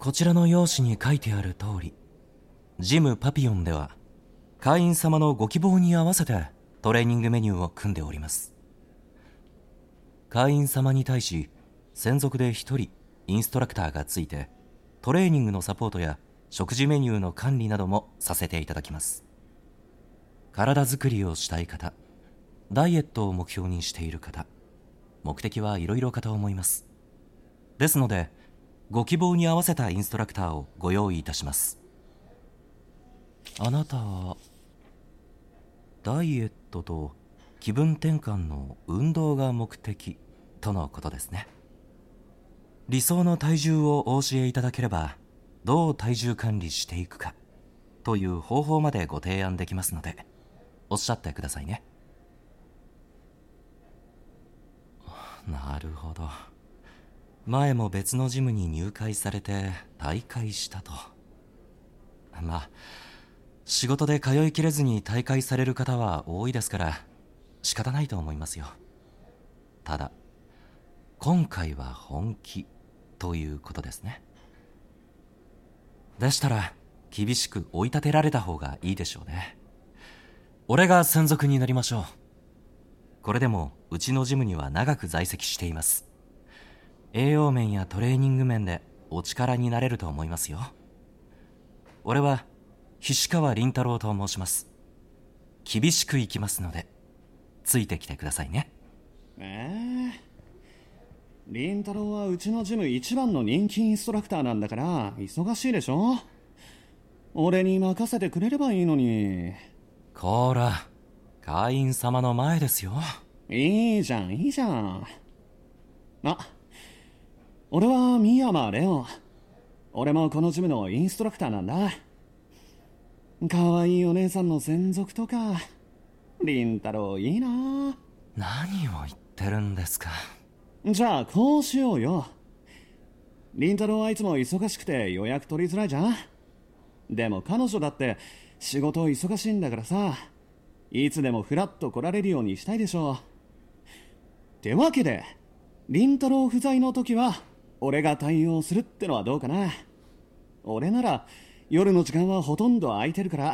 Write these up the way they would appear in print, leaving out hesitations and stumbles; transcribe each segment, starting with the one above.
こちらの用紙に書いてある通り、ジムパピヨンでは会員様のご希望に合わせてトレーニングメニューを組んでおります。会員様に対し専属で一人インストラクターがついて、トレーニングのサポートや食事メニューの管理などもさせていただきます。体作りをしたい方、ダイエットを目標にしている方、目的はいろいろかと思います。ですのでご希望に合わせたインストラクターをご用意いたします。あなたはダイエットと気分転換の運動が目的とのことですね。理想の体重をお教えいただければ、どう体重管理していくかという方法までご提案できますので、おっしゃってくださいね。なるほど。前も別のジムに入会されて退会したと。まあ仕事で通いきれずに退会される方は多いですから仕方ないと思いますよ。ただ今回は本気ということですね。でしたら厳しく追い立てられた方がいいでしょうね。俺が専属になりましょう。これでもうちのジムには長く在籍しています。栄養面やトレーニング面でお力になれると思いますよ。俺は菱川凛太郎と申します。厳しくいきますのでついてきてくださいね。 凛太郎はうちのジム一番の人気インストラクターなんだから忙しいでしょ。俺に任せてくれればいいのに。 こーら、会員様の前ですよ。 いいじゃんいいじゃん。俺は三山レオン。俺もこのジムのインストラクターなんだ。かわいいお姉さんの専属とか。凛太郎いいな。 何を言ってるんですか。 じゃあこうしようよ。凛太郎はいつも忙しくて予約取りづらいじゃん。でも彼女だって仕事忙しいんだからさ、いつでもフラッと来られるようにしたいでしょ。ってわけで凛太郎不在の時は俺が対応するってのはどうかな。俺なら夜の時間はほとんど空いてるから。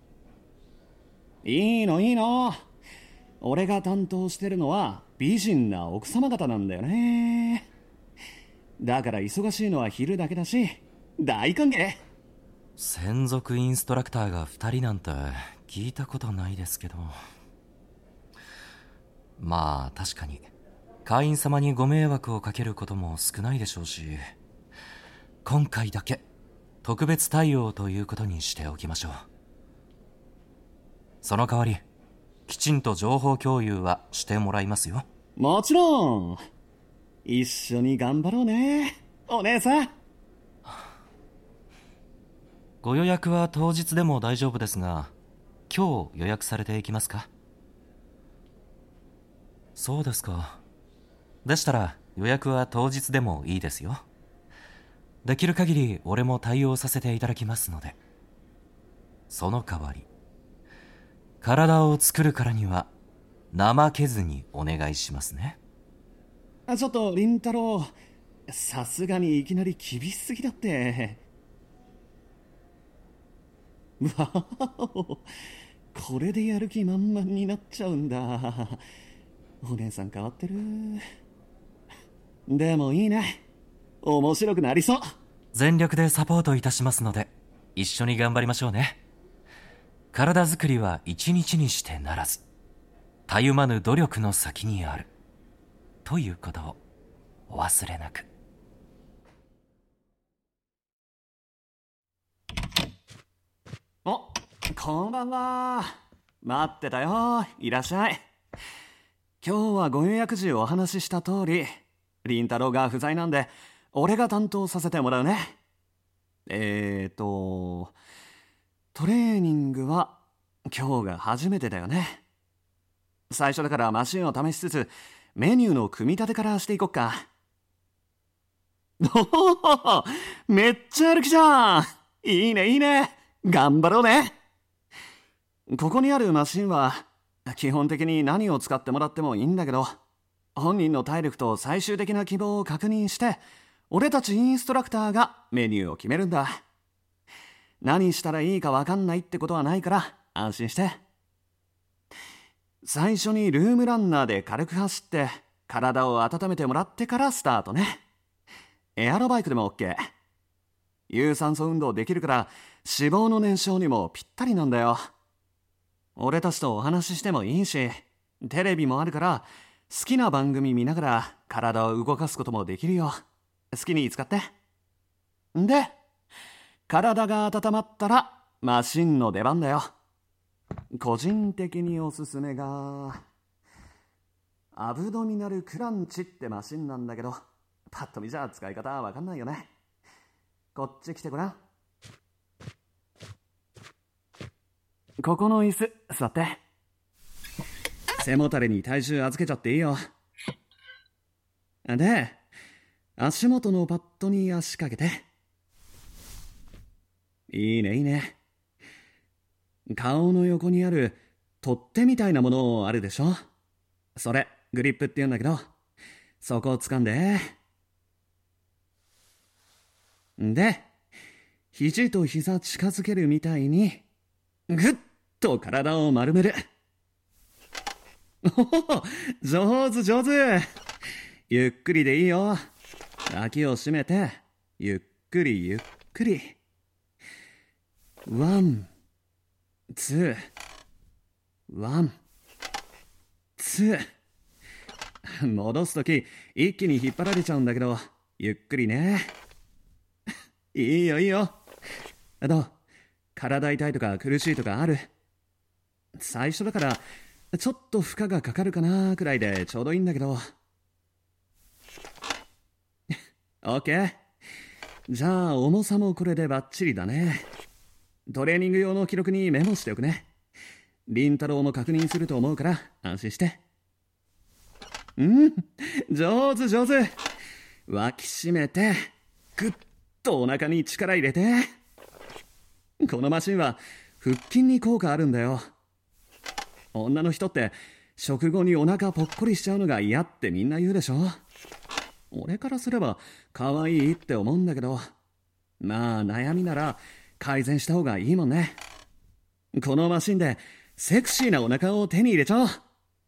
いいのいいの。俺が担当してるのは美人な奥様方なんだよね。だから忙しいのは昼だけだし大歓迎。 専属インストラクターが2人なんて聞いたことないですけど、まあ確かに会員様にご迷惑をかけることも少ないでしょうし、今回だけ特別対応ということにしておきましょう。その代わりきちんと情報共有はしてもらいますよ。 もちろん。一緒に頑張ろうねお姉さん。 ご予約は当日でも大丈夫ですが、今日予約されていきますか。そうですか。でしたら予約は当日でもいいですよ。できる限り俺も対応させていただきますので。その代わり体を作るからには怠けずにお願いしますね。 ちょっと凛太郎、さすがにいきなり厳しすぎだって。わお、これでやる気満々になっちゃうんだ。お姉さん変わってる。でもいいね、面白くなりそう。 全力でサポートいたしますので一緒に頑張りましょうね。体作りは一日にしてならず、たゆまぬ努力の先にあるということをお忘れなく。 お、こんばんは。待ってたよ。いらっしゃい。今日はご予約時お話しした通り、凛太郎が不在なんで俺が担当させてもらうね。トレーニングは今日が初めてだよね。最初だからマシンを試しつつメニューの組み立てからしていこっか。おお、めっちゃ歩きじゃん。いいねいいね、頑張ろうね。ここにあるマシンは基本的に何を使ってもらってもいいんだけど、本人の体力と最終的な希望を確認して俺たちインストラクターがメニューを決めるんだ。何したらいいか分かんないってことはないから安心して。最初にルームランナーで軽く走って体を温めてもらってからスタートね。エアロバイクでも OK。有酸素運動できるから脂肪の燃焼にもぴったりなんだよ。俺たちとお話ししてもいいし、テレビもあるから好きな番組見ながら体を動かすこともできるよ。好きに使って。で、体が温まったらマシンの出番だよ。個人的におすすめがアブドミナルクランチってマシンなんだけど、パッと見じゃ使い方わかんないよね。こっち来てごらん。ここの椅子座って。背もたれに体重預けちゃっていいよ。で、足元のパッドに足かけて。いいねいいね。顔の横にある取っ手みたいなものあるでしょ。それグリップって言うんだけど、そこを掴んで。で、肘と膝近づけるみたいにぐっと体を丸める。おお、上手上手。ゆっくりでいいよ。脇を締めてゆっくりゆっくり。ワンツーワンツー。戻すとき一気に引っ張られちゃうんだけど、ゆっくりね。いいよいいよ。どう？体痛いとか苦しいとかある？最初だからちょっと負荷がかかるかなくらいでちょうどいいんだけど。オッケー。じゃあ重さもこれでバッチリだね。トレーニング用の記録にメモしておくね。凛太郎も確認すると思うから安心して。上手上手。脇締めてぐっとお腹に力入れて。このマシンは腹筋に効果あるんだよ。女の人って食後にお腹ぽっこりしちゃうのが嫌ってみんな言うでしょ。俺からすれば可愛いって思うんだけど、まあ悩みなら改善した方がいいもんね。このマシンでセクシーなお腹を手に入れちゃおう。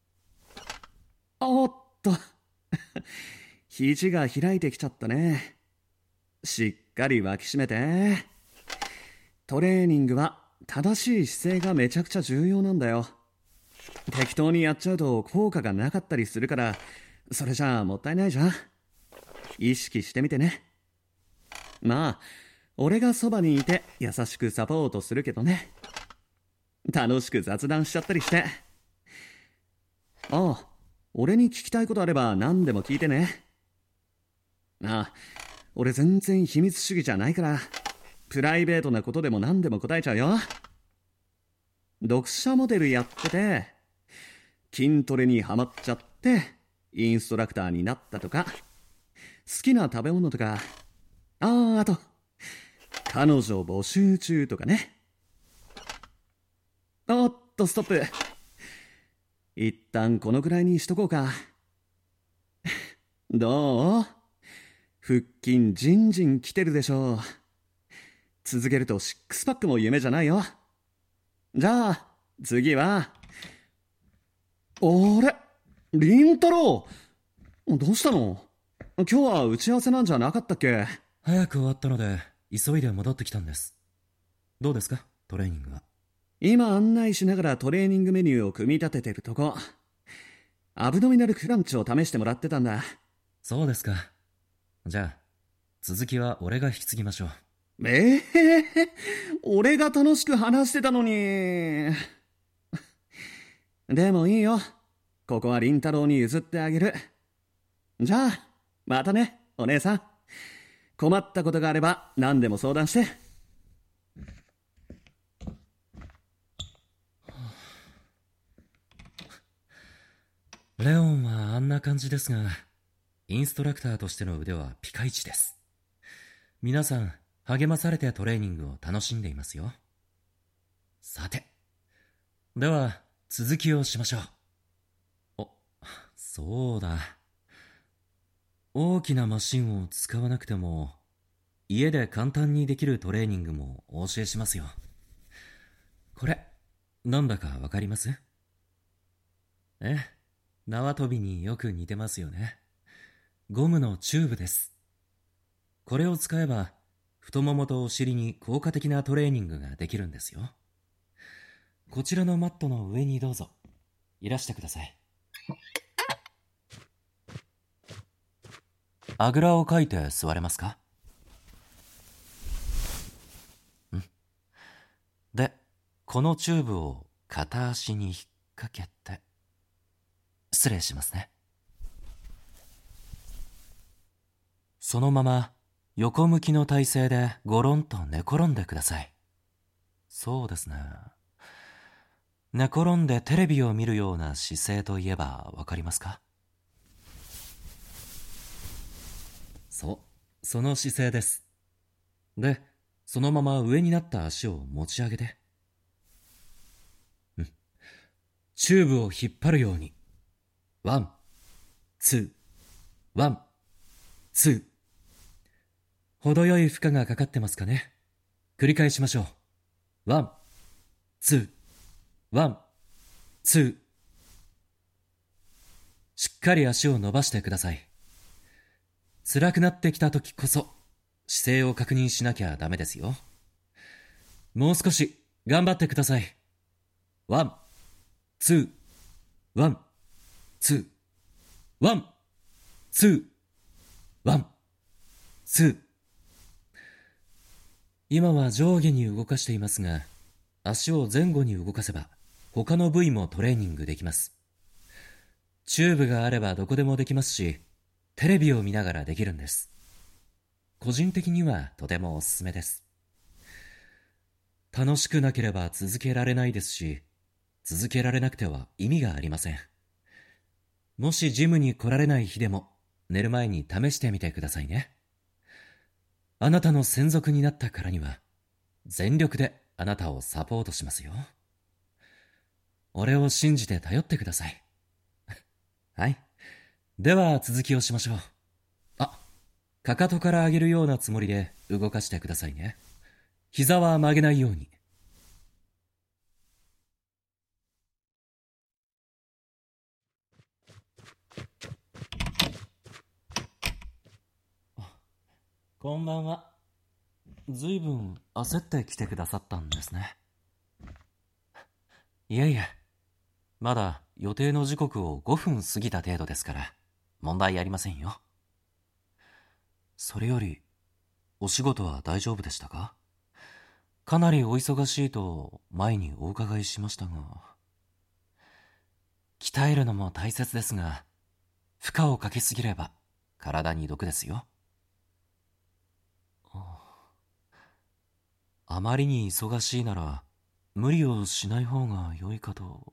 おっと肘が開いてきちゃったね。しっかり脇締めて。トレーニングは正しい姿勢がめちゃくちゃ重要なんだよ。適当にやっちゃうと効果がなかったりするから、それじゃあもったいないじゃん。意識してみてね。まあ俺がそばにいて優しくサポートするけどね。楽しく雑談しちゃったりして。ああ、俺に聞きたいことあれば何でも聞いてね。ああ、俺全然秘密主義じゃないから、プライベートなことでも何でも答えちゃうよ。読者モデルやってて筋トレにハマっちゃってインストラクターになったとか、好きな食べ物とか、あと彼女募集中とかね。おっとストップ。一旦このくらいにしとこうか。どう？腹筋じんじんきてるでしょう。続けるとシックスパックも夢じゃないよ。じゃあ次は。あれ、凛太郎、どうしたの？今日は打ち合わせなんじゃなかったっけ？ 早く終わったので急いで戻ってきたんです。どうですか、トレーニングは。 今案内しながらトレーニングメニューを組み立ててるとこ。アブドミナルクランチを試してもらってたんだ。 そうですか。じゃあ続きは俺が引き継ぎましょう。 俺が楽しく話してたのに。でもいいよ。ここは凛太郎に譲ってあげる。じゃあまたね、お姉さん。困ったことがあれば何でも相談して。 レオンはあんな感じですが、インストラクターとしての腕はピカイチです。皆さん励まされてトレーニングを楽しんでいますよ。さて、では続きをしましょう。そうだ、 大きなマシンを使わなくても、家で簡単にできるトレーニングもお教えしますよ。これ、なんだかわかります？ええ、縄跳びによく似てますよね。ゴムのチューブです。これを使えば、太ももとお尻に効果的なトレーニングができるんですよ。こちらのマットの上にどうぞ。いらしてください。あぐらをかいて座れますか？で、このチューブを片足に引っ掛けて、失礼しますね。そのまま横向きの体勢でゴロンと寝転んでください。そうですね。寝転んでテレビを見るような姿勢といえばわかりますか？そう、その姿勢です。で、そのまま上になった足を持ち上げて。チューブを引っ張るように。ワン、ツー、ワン、ツー。程よい負荷がかかってますかね。繰り返しましょう。ワン、ツー、ワン、ツー。しっかり足を伸ばしてください。辛くなってきた時こそ姿勢を確認しなきゃダメですよ。もう少し頑張ってください。ワン、ツー、ワン、ツー、ワン、ツー、ワン、ツー。今は上下に動かしていますが、足を前後に動かせば他の部位もトレーニングできます。チューブがあればどこでもできますし、テレビを見ながらできるんです。個人的にはとてもおすすめです。楽しくなければ続けられないですし、続けられなくては意味がありません。もしジムに来られない日でも、寝る前に試してみてくださいね。あなたの専属になったからには、全力であなたをサポートしますよ。俺を信じて頼ってください。はい。では続きをしましょう。あ、かかとから上げるようなつもりで動かしてくださいね。膝は曲げないように。こんばんは。ずいぶん焦って来てくださったんですね。いえいえ、まだ予定の時刻を5分過ぎた程度ですから、問題ありませんよ。それより、お仕事は大丈夫でしたか？かなりお忙しいと前にお伺いしましたが。鍛えるのも大切ですが、負荷をかけすぎれば体に毒ですよ。あまりに忙しいなら無理をしない方が良いかと。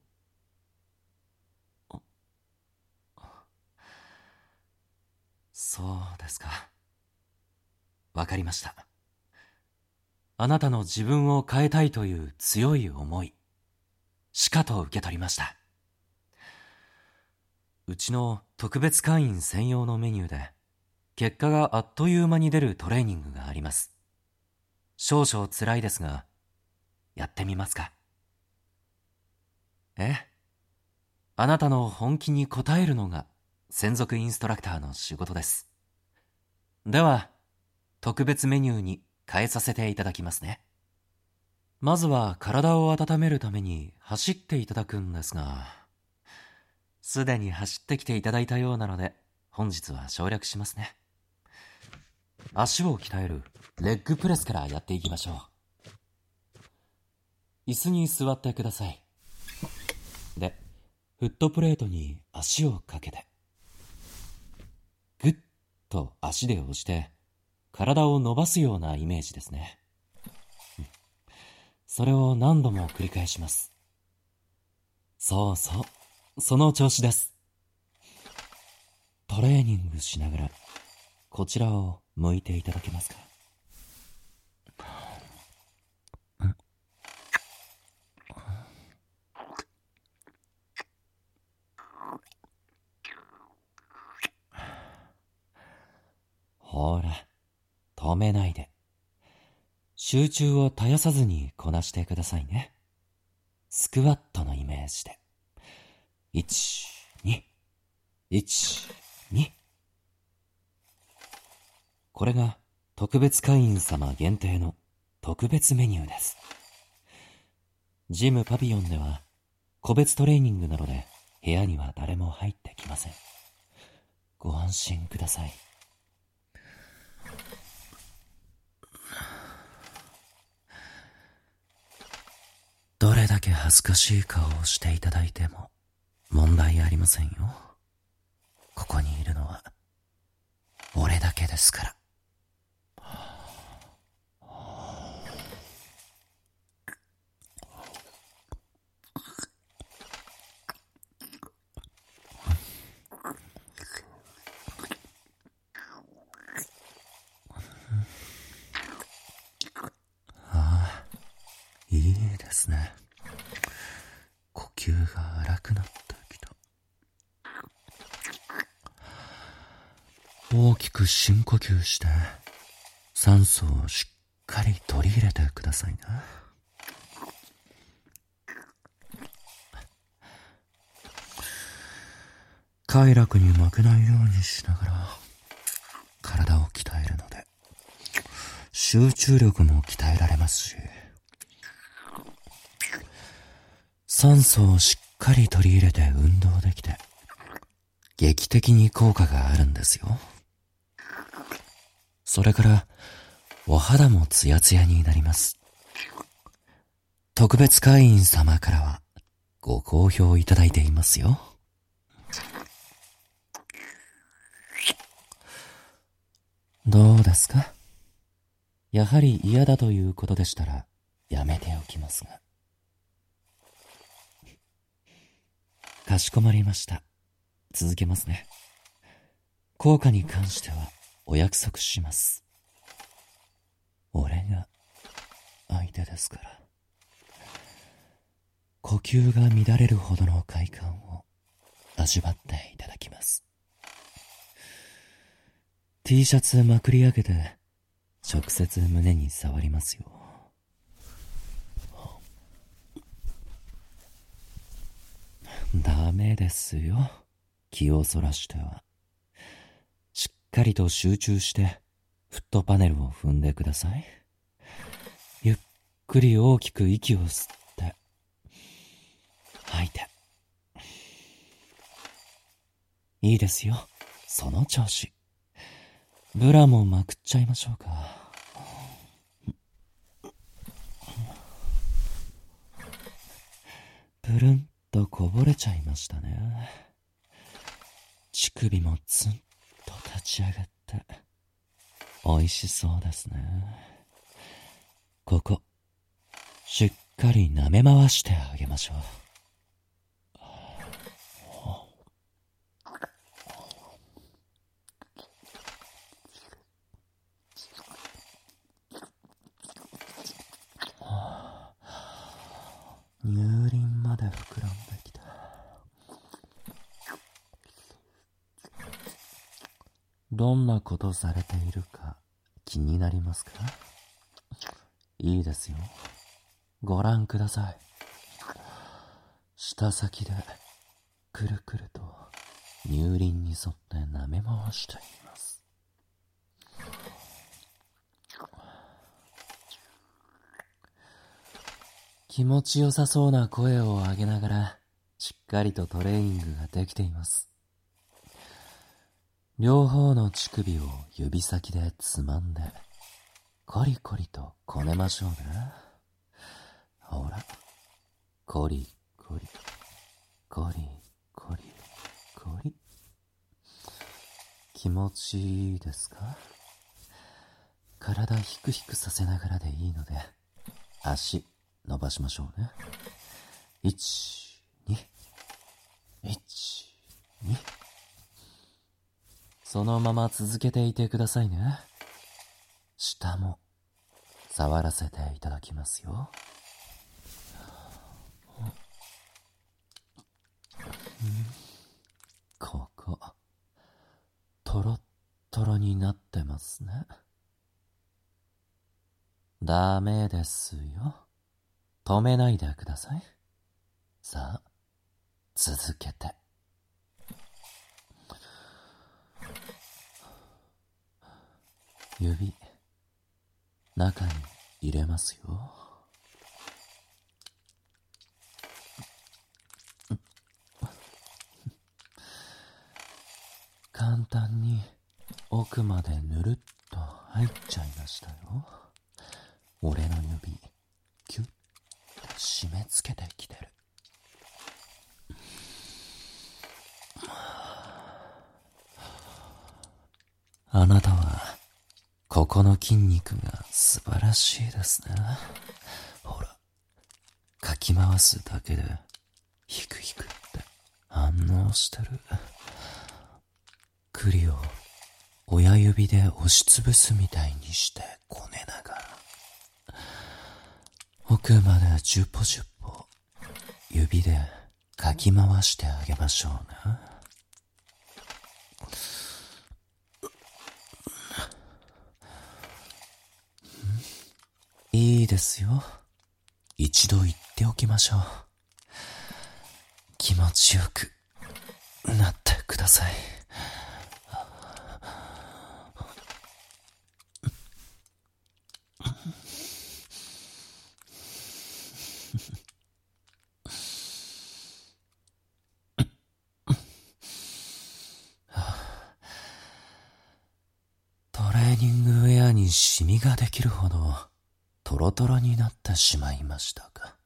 そうですか。わかりました。あなたの自分を変えたいという強い思い、しかと受け取りました。うちの特別会員専用のメニューで、結果があっという間に出るトレーニングがあります。少々辛いですが、やってみますか？ええ。あなたの本気に応えるのが専属インストラクターの仕事です。では、特別メニューに変えさせていただきますね。まずは体を温めるために走っていただくんですが、すでに走ってきていただいたようなので、本日は省略しますね。足を鍛えるレッグプレスからやっていきましょう。椅子に座ってください。で、フットプレートに足をかけて、ぐっと足で押して、体を伸ばすようなイメージですね。それを何度も繰り返します。そうそう、その調子です。トレーニングしながら、こちらを向いていただけますか？ 止めないで。集中を絶やさずにこなしてくださいね。スクワットのイメージで。1、2、1、2。これが特別会員様限定の特別メニューです。ジムパピヨンでは個別トレーニングなので部屋には誰も入ってきません。ご安心ください。どれだけ恥ずかしい顔をしていただいても問題ありませんよ。ここにいるのは俺だけですから。いいですね。呼吸が荒くなってきた。大きく深呼吸して酸素をしっかり取り入れてくださいね。快楽に負けないようにしながら体を鍛えるので集中力も鍛えられますし、酸素をしっかり取り入れて運動できて劇的に効果があるんですよ。それからお肌もツヤツヤになります。特別会員様からはご好評いただいていますよ。どうですか？やはり嫌だということでしたらやめておきますが。かしこまりました。続けますね。効果に関してはお約束します。俺が相手ですから。呼吸が乱れるほどの快感を味わっていただきます。T シャツまくり上げて直接胸に触りますよ。ダメですよ。気をそらしては。しっかりと集中してフットパネルを踏んでください。ゆっくり大きく息を吸って吐いて。いいですよ。その調子。ブラもまくっちゃいましょうか。プルンとこぼれちゃいましたね。乳首もツンと立ち上がって美味しそうですね。ここしっかり舐め回してあげましょう。乳輪まで膨らんできた。どんなことされているか気になりますか？いいですよ。ご覧ください。舌先でくるくると乳輪に沿って舐め回しています。気持ちよさそうな声を上げながらしっかりとトレーニングができています。両方の乳首を指先でつまんでコリコリとこねましょうね。ほら、コリコリコリコリコリ。気持ちいいですか？体ヒクヒクさせながらでいいので足伸ばしましょうね。1、2、1、2。そのまま続けていてくださいね。下も触らせていただきますよ。ここトロットロになってますね。 ダメですよ。止めないでください。さあ、続けて。指、中に入れますよ。簡単に奥までぬるっと入っちゃいましたよ。俺の指、キュッと締め付けてきてる。あなたはここの筋肉が素晴らしいですね。ほら、かき回すだけでヒクヒクって反応してる。栗を親指で押しつぶすみたいにしてこねながら奥までジュポジュポ指でかき回してあげましょうね。いいですよ。一度言っておきましょう。気持ちよくなってください。トレーニングウェアにシミができるほどトロトロになってしまいましたか。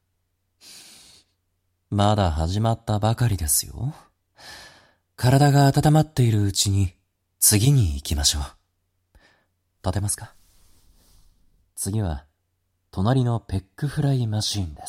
まだ始まったばかりですよ。体が温まっているうちに次に行きましょう。立てますか？次は隣のペックフライマシーンです。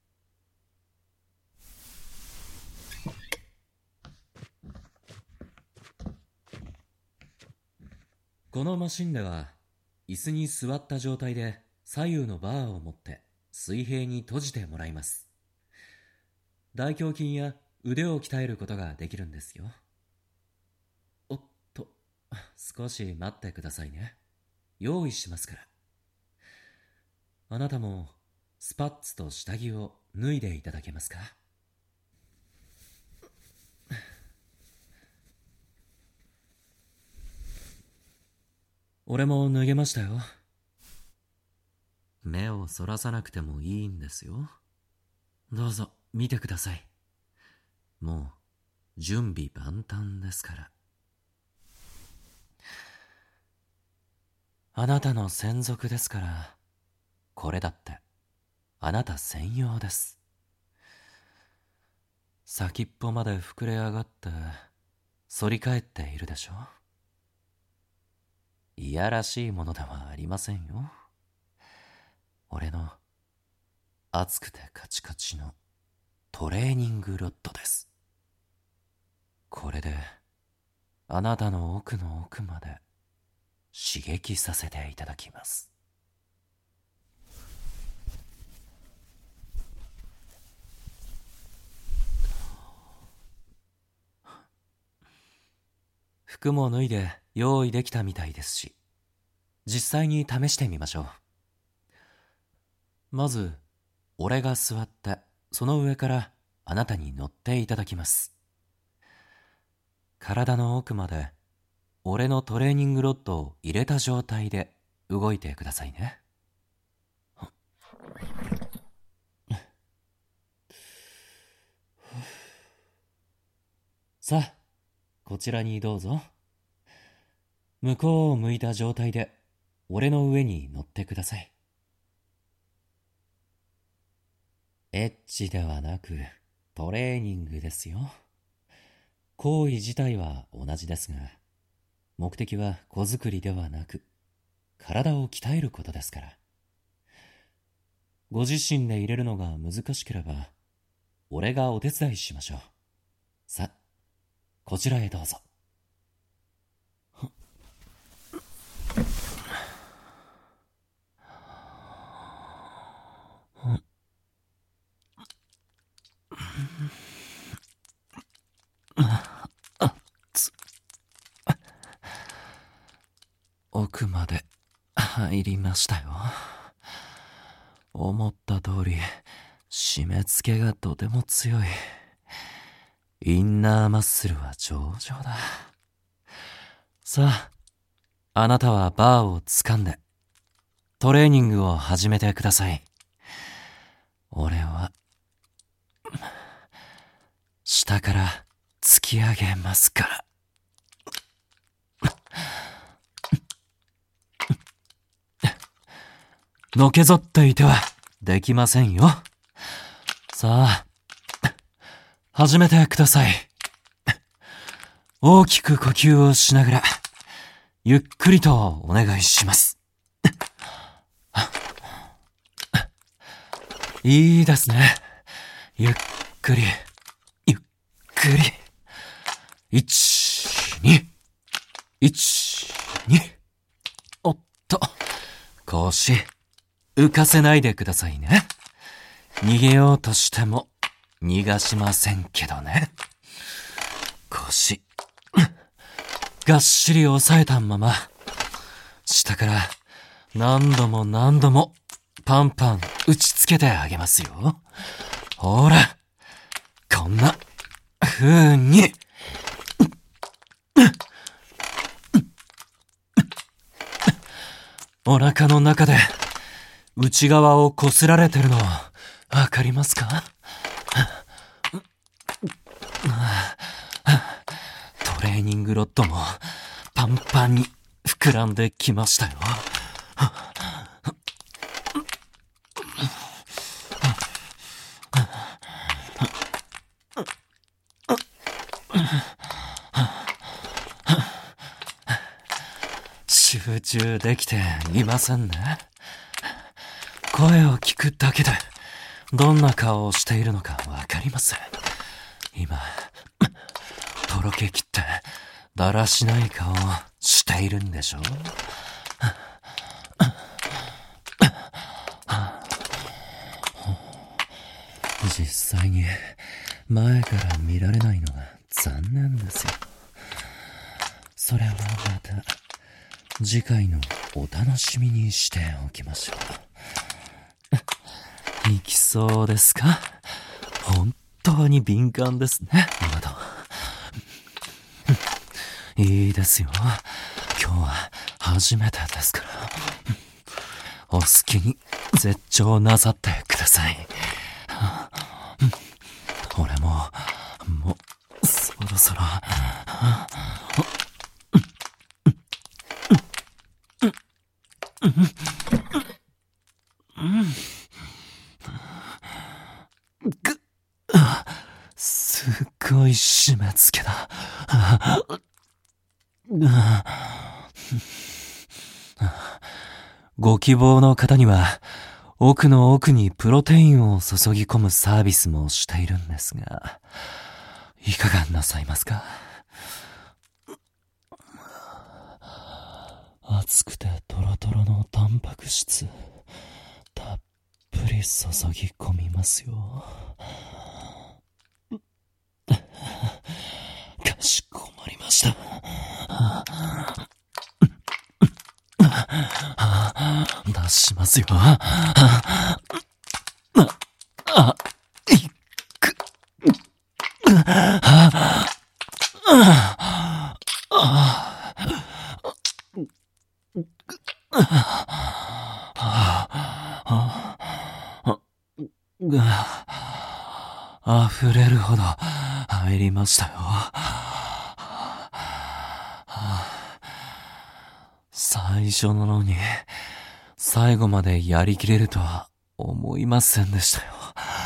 このマシンでは椅子に座った状態で左右のバーを持って水平に閉じてもらいます。大胸筋や腕を鍛えることができるんですよ。おっと、少し待ってくださいね。用意しますから。あなたもスパッツと下着を脱いでいただけますか？俺も脱げましたよ。目をそらさなくてもいいんですよ。どうぞ見てください。もう準備万端ですから。あなたの専属ですから、これだってあなた専用です。先っぽまで膨れ上がって反り返っているでしょ。いやらしいものではありませんよ。俺の熱くてカチカチのトレーニングロッドです。これであなたの奥の奥まで刺激させていただきます。服も脱いで用意できたみたいですし、実際に試してみましょう。まず俺が座ってその上からあなたに乗っていただきます。体の奥まで俺のトレーニングロッドを入れた状態で動いてくださいね。さあ、こちらにどうぞ。向こうを向いた状態で俺の上に乗ってください。エッチではなくトレーニングですよ。行為自体は同じですが、目的は子作りではなく体を鍛えることですから。ご自身で入れるのが難しければ俺がお手伝いしましょう。さあ、こちらへどうぞ。奥まで入りましたよ。 思った通り、締め付けがとても強い。インナーマッスルは上々だ。さあ、あなたはバーを掴んで、トレーニングを始めてください。俺は、下から突き上げますから。のけぞっていてはできませんよ。さあ、始めてください。大きく呼吸をしながら、ゆっくりとお願いします。いいですね。ゆっくり、ゆっくり。1、2、1、2。おっと、腰、浮かせないでくださいね。逃げようとしても逃がしませんけどね。腰、がっしり押さえたまま、下から何度も何度もパンパン打ちつけてあげますよ。ほら、こんな風に。お腹の中で内側をこすられてるのわかりますか？トレーニングロッドもパンパンに膨らんできましたよ。集中できていませんね。声を聞くだけでどんな顔をしているのかわかります。今、とろけきってだらしない顔をしているんでしょう。実際に前から見られないのが残念ですよ。それはまた次回のお楽しみにしておきましょう。いきそうですか？本当に敏感ですね、今の。いいですよ。今日は初めてですから。お好きに絶頂なさってください。俺もうそろそろすっごい締め付けだ。ご希望の方には奥の奥にプロテインを注ぎ込むサービスもしているんですが、いかがなさいますか？熱くてトロトロのタンパク質たっぷり注ぎ込みますよ。かしこまりました。出しますよ。いく。溢れるほど入りましたよ。最初なのに最後までやりきれるとは思いませんでしたよ。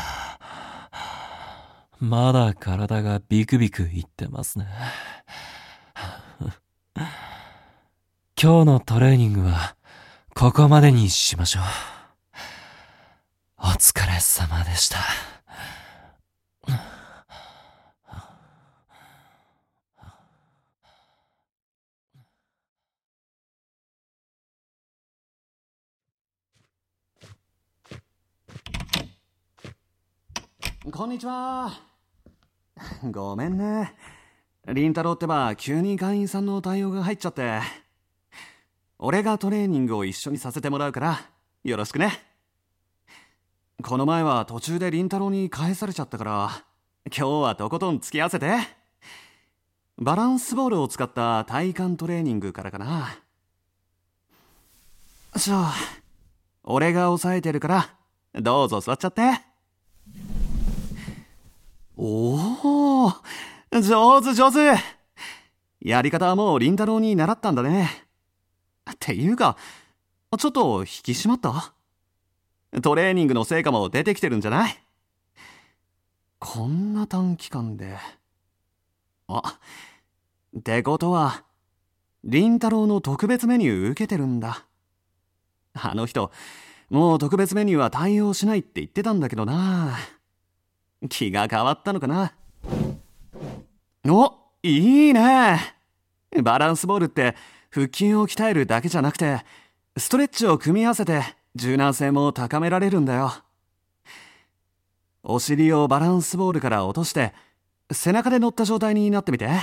まだ体がビクビクいってますね。今日のトレーニングはここまでにしましょう。お疲れ様でした。 こんにちは。ごめんね。凛太郎ってば急に会員さんの対応が入っちゃって。俺がトレーニングを一緒にさせてもらうからよろしくね。 この前は途中で凛太郎に返されちゃったから、今日はとことん付き合わせて。バランスボールを使った体幹トレーニングからかな。俺が抑えてるから、どうぞ座っちゃって。おお、上手上手。やり方はもう凛太郎に習ったんだね。っていうか、ちょっと引き締まった？トレーニングの成果も出てきてるんじゃない？こんな短期間で。ってことは、凛太郎の特別メニュー受けてるんだ。あの人、もう特別メニューは対応しないって言ってたんだけどな。気が変わったのかな。いいね。バランスボールって腹筋を鍛えるだけじゃなくて、ストレッチを組み合わせて柔軟性も高められるんだよ。お尻をバランスボールから落として背中で乗った状態になってみて。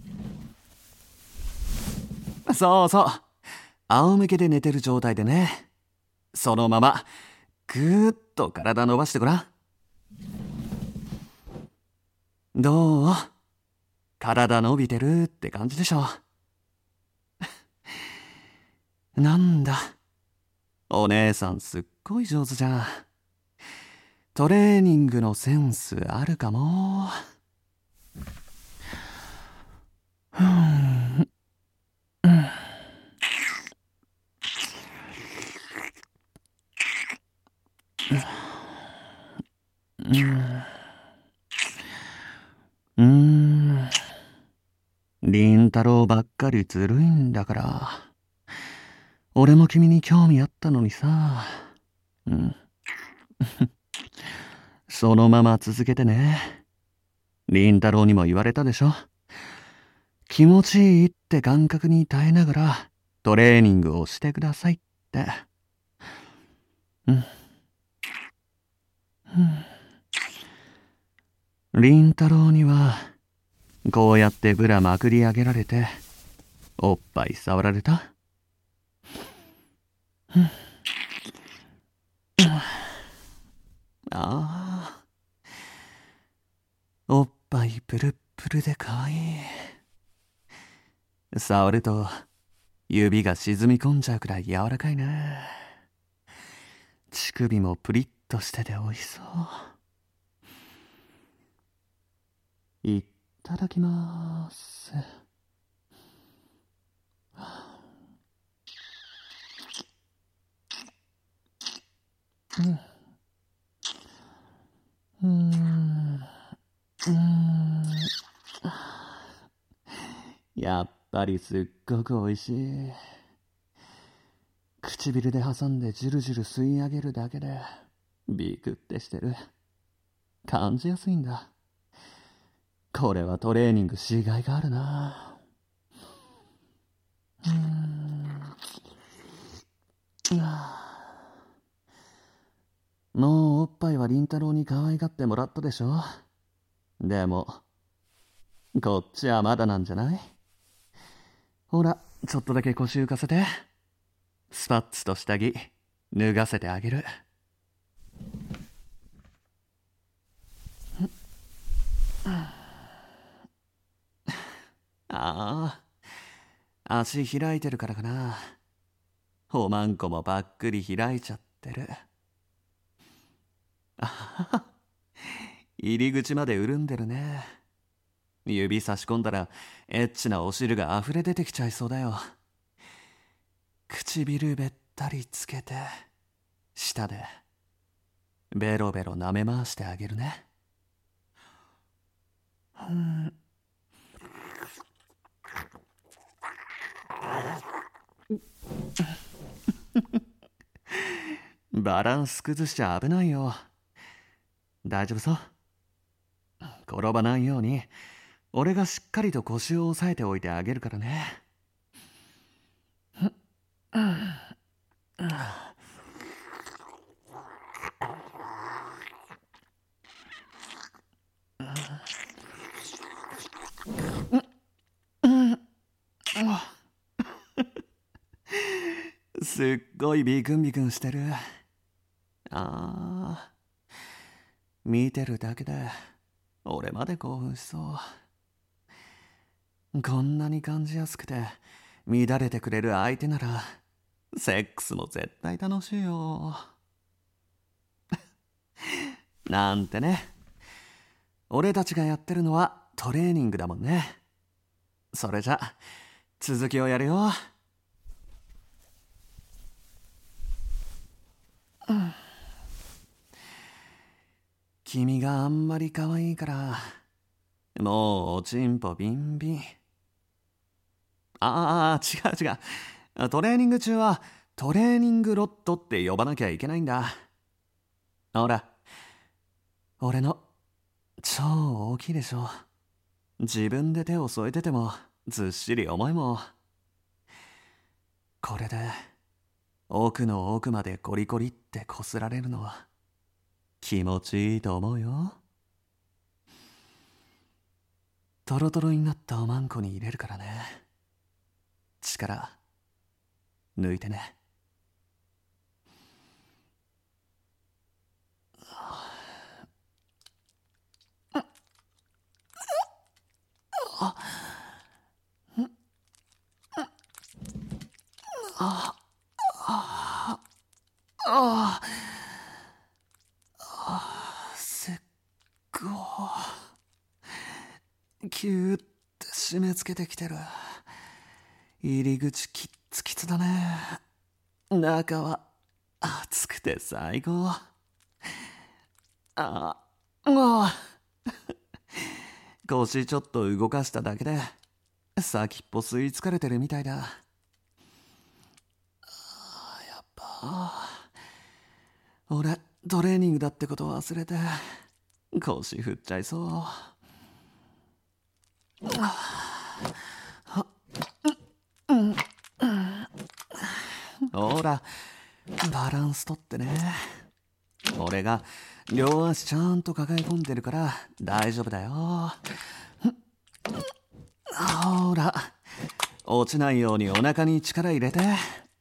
そうそう、仰向けで寝てる状態でね。そのままぐーっと体伸ばしてごらん。どう？体伸びてるって感じでしょ。なんだ、お姉さんすっごい上手じゃん。トレーニングのセンスあるかも。凛太郎ばっかりずるいんだから。俺も君に興味あったのにさ。そのまま続けてね。凛太郎にも言われたでしょ。気持ちいいって感覚に耐えながらトレーニングをしてくださいって。凛太郎にはこうやってブラまくり上げられておっぱい触られた？おっぱいプルップルでかわいい。触ると指が沈み込んじゃうくらい柔らかいね。乳首もプリッとしてておいしそう。いただきまーす。やっぱりすっごくおいしい。唇で挟んでジュルジュル吸い上げるだけでビクってしてる。感じやすいんだ。これはトレーニングしがいがあるな。もうおっぱいは凛太郎に可愛がってもらったでしょ。でもこっちはまだなんじゃない？ほら、ちょっとだけ腰浮かせて。スパッツと下着脱がせてあげる。足開いてるからかな。おまんこもばっくり開いちゃってる。入り口まで潤んでるね。指差し込んだらエッチなお汁が溢れ出てきちゃいそうだよ。唇べったりつけて舌でベロベロ舐め回してあげるね。バランス崩しちゃ危ないよ。大丈夫そう？転ばないように俺がしっかりと腰を押さえておいてあげるからね。すっごいビクンビクンしてる。 見てるだけで俺まで興奮しそう。こんなに感じやすくて乱れてくれる相手ならセックスも絶対楽しいよなんてね。俺たちがやってるのはトレーニングだもんね。それじゃ続きをやるよ。君があんまり可愛いからもうおちんぽビンビン。違う。トレーニング中はトレーニングロットって呼ばなきゃいけないんだ。ほら、俺の超大きいでしょ。自分で手を添えててもずっしり重いもん。これで奥の奥までコリコリってこすられるのは気持ちいいと思うよ。トロトロになったおまんこに入れるからね。力抜いてね。せっごキューって締め付けてきてる。入り口キッツキツだね。中は熱くて最高。腰ちょっと動かしただけで先っぽ吸い付かれてるみたいだ。やっぱ俺トレーニングだってこと忘れて腰振っちゃいそう。ほらバランスとってね。俺が両足ちゃんと抱え込んでるから大丈夫だよ。ほら落ちないようにお腹に力入れて。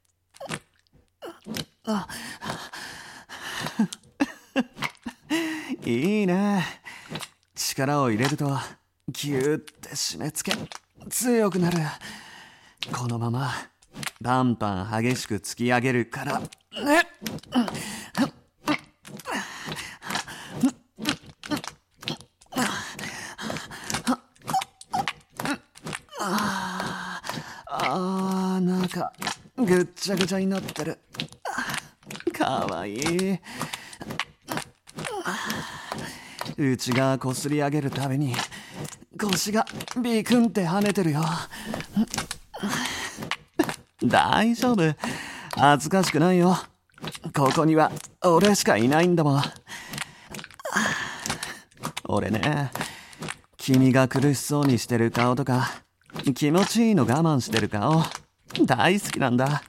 いいね。力を入れるとギューって締め付け強くなる。このままパンパン激しく突き上げるからね。なんかぐっちゃぐちゃになってる。かわいい。内側こすり上げるたびに腰がビクンって跳ねてるよ。大丈夫、恥ずかしくないよ。ここには俺しかいないんだもん。俺ね、君が苦しそうにしてる顔とか気持ちいいの我慢してる顔大好きなんだ。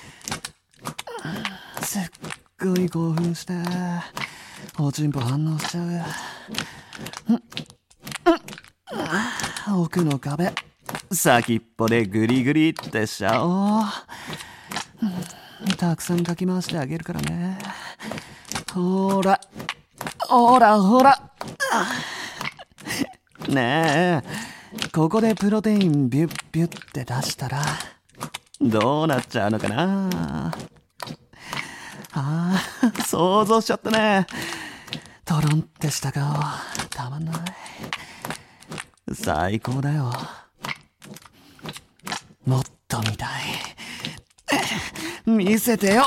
すっごい興奮しておちんぽ反応しちゃう。奥の壁先っぽでグリグリってしちゃおう。たくさんかき回してあげるからね。ほらねえ、ここでプロテインビュッビュッって出したらどうなっちゃうのかな。想像しちゃったね。トロンってした顔たまんない。最高だよ。もっと見たい。見せてよ。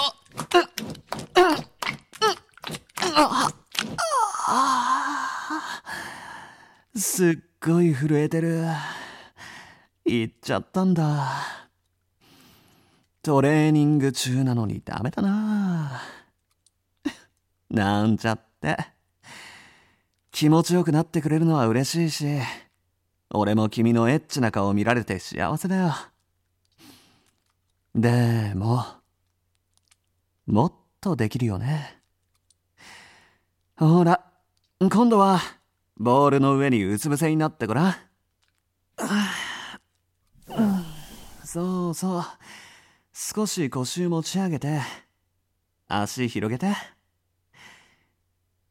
すっごい震えてる。言っちゃったんだ。トレーニング中なのにダメだな。なんちゃって。気持ちよくなってくれるのは嬉しいし、俺も君のエッチな顔見られて幸せだよ。でももっとできるよね。ほら今度はボールの上にうつ伏せになってごらん。そう少し腰を持ち上げて足広げて。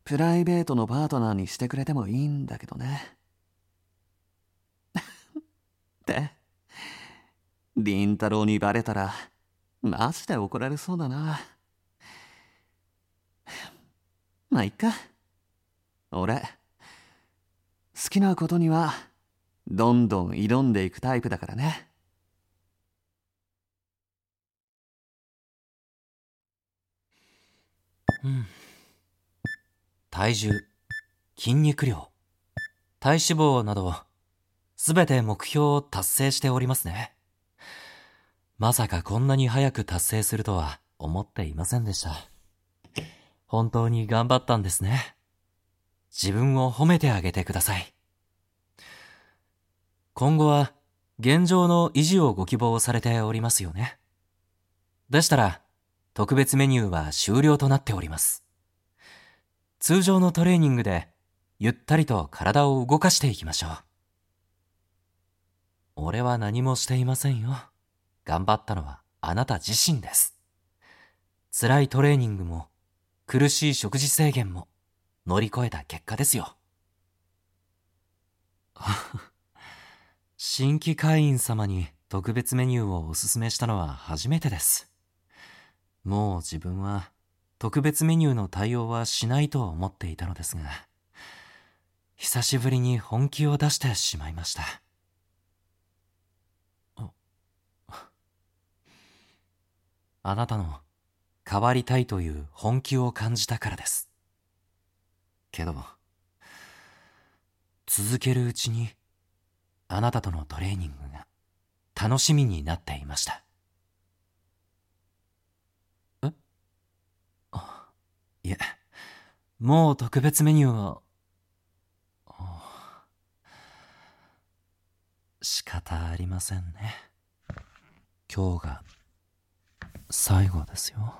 プライベートのパートナーにしてくれてもいいんだけどね。って凛太郎にバレたらマジで怒られそうだな。まあいっか。俺好きなことにはどんどん挑んでいくタイプだからね。 体重、筋肉量、体脂肪など、すべて目標を達成しておりますね。まさかこんなに早く達成するとは思っていませんでした。本当に頑張ったんですね。自分を褒めてあげてください。今後は現状の維持をご希望されておりますよね。でしたら、特別メニューは終了となっております。通常のトレーニングでゆったりと体を動かしていきましょう。俺は何もしていませんよ。頑張ったのはあなた自身です。辛いトレーニングも苦しい食事制限も乗り越えた結果ですよ。新規会員様に特別メニューをおすすめしたのは初めてです。もう自分は特別メニューの対応はしないと思っていたのですが、久しぶりに本気を出してしまいました。あなたの変わりたいという本気を感じたからです。けど、続けるうちにあなたとのトレーニングが楽しみになっていました。いえ、もう特別メニューは、仕方ありませんね。今日が最後ですよ。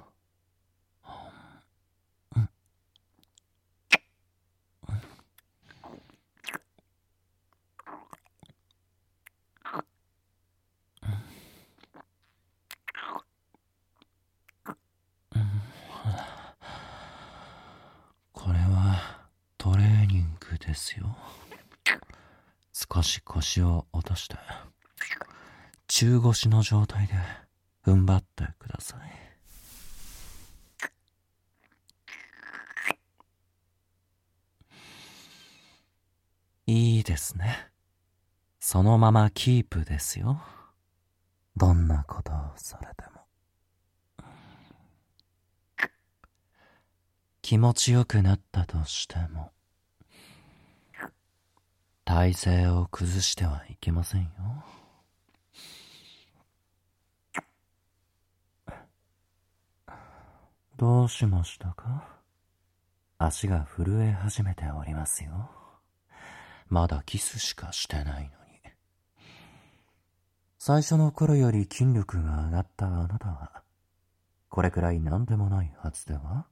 これはトレーニングですよ。少し腰を落として中腰の状態で踏ん張ってください。いいですね。そのままキープですよ。どんなことをされても。気持ちよくなったとしても、体勢を崩してはいけませんよ。どうしましたか？足が震え始めておりますよ。まだキスしかしてないのに。最初の頃より筋力が上がったあなたは、これくらいなんでもないはずでは？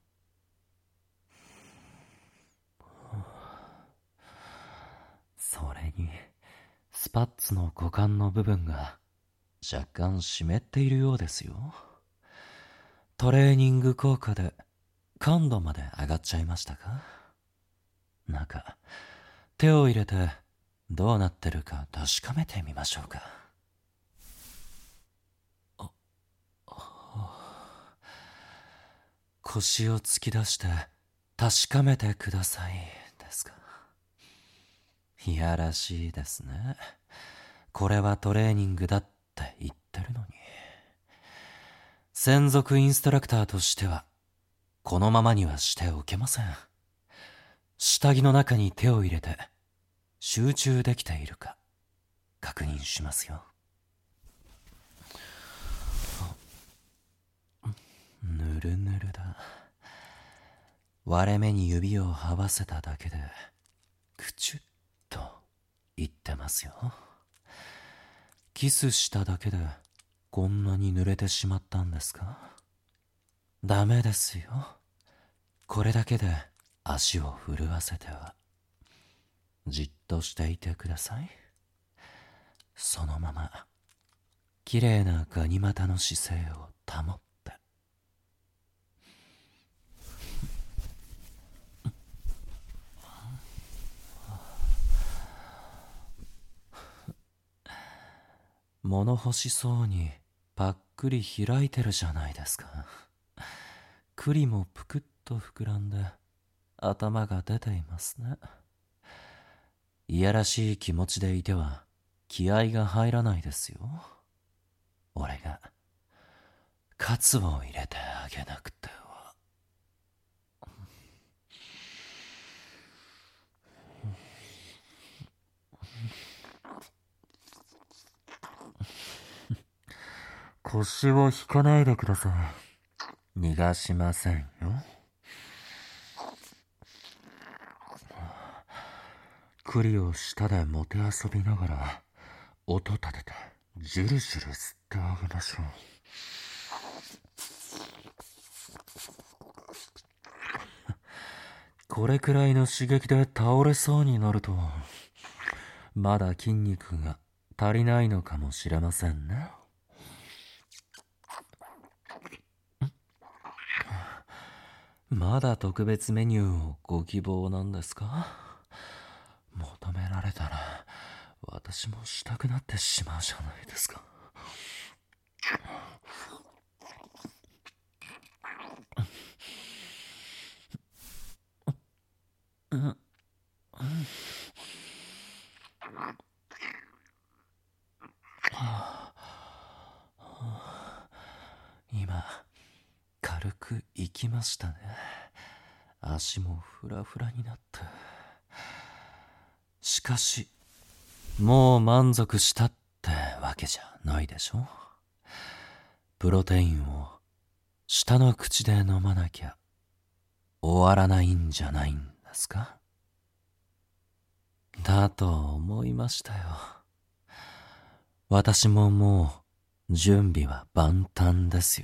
それに、スパッツの股間の部分が若干湿っているようですよ。トレーニング効果で感度まで上がっちゃいましたか？中、手を入れてどうなってるか確かめてみましょうか。腰を突き出して確かめてくださいですか。いやらしいですね。これはトレーニングだって言ってるのに。専属インストラクターとしてはこのままにはしておけません。下着の中に手を入れて集中できているか確認しますよ。ぬるぬるだ。割れ目に指を合わせただけでクチュッと言ってますよ。キスしただけでこんなに濡れてしまったんですか？ダメですよ。これだけで足を震わせてはじっとしていてください。そのままきれいなガニ股の姿勢を保って。 物欲しそうにぱっくり開いてるじゃないですか。栗もぷくっと膨らんで頭が出ていますね。いやらしい気持ちでいては気合が入らないですよ。俺がカツを入れてあげなくては。腰を引かないでください。逃がしませんよ。栗を舌でもてあそびながら音立ててジュルジュル吸ってあげましょう。これくらいの刺激で倒れそうになるとまだ筋肉が足りないのかもしれませんね。まだ特別メニューをご希望なんですか？求められたら私もしたくなってしまうじゃないですか。今軽く行きましたね。足もフラフラになって。しかしもう満足したってわけじゃないでしょ。プロテインを下の口で飲まなきゃ終わらないんじゃないんですか？だと思いましたよ。私ももう準備は万端ですよ。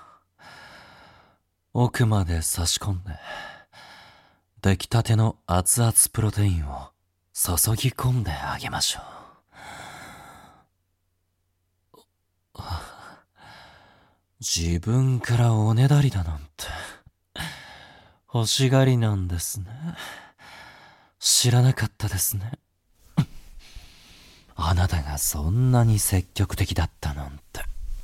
奥まで差し込んで出来たての熱々プロテインを注ぎ込んであげましょう。自分からおねだりだなんて欲しがりなんですね。知らなかったですね。あなたがそんなに積極的だったなんて。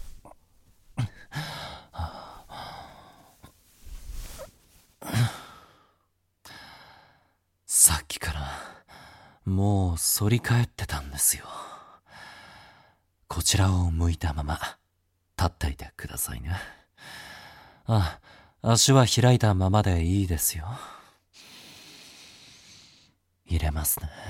さっきからもう反り返ってたんですよ。こちらを向いたまま立っていてくださいね。足は開いたままでいいですよ。入れますね。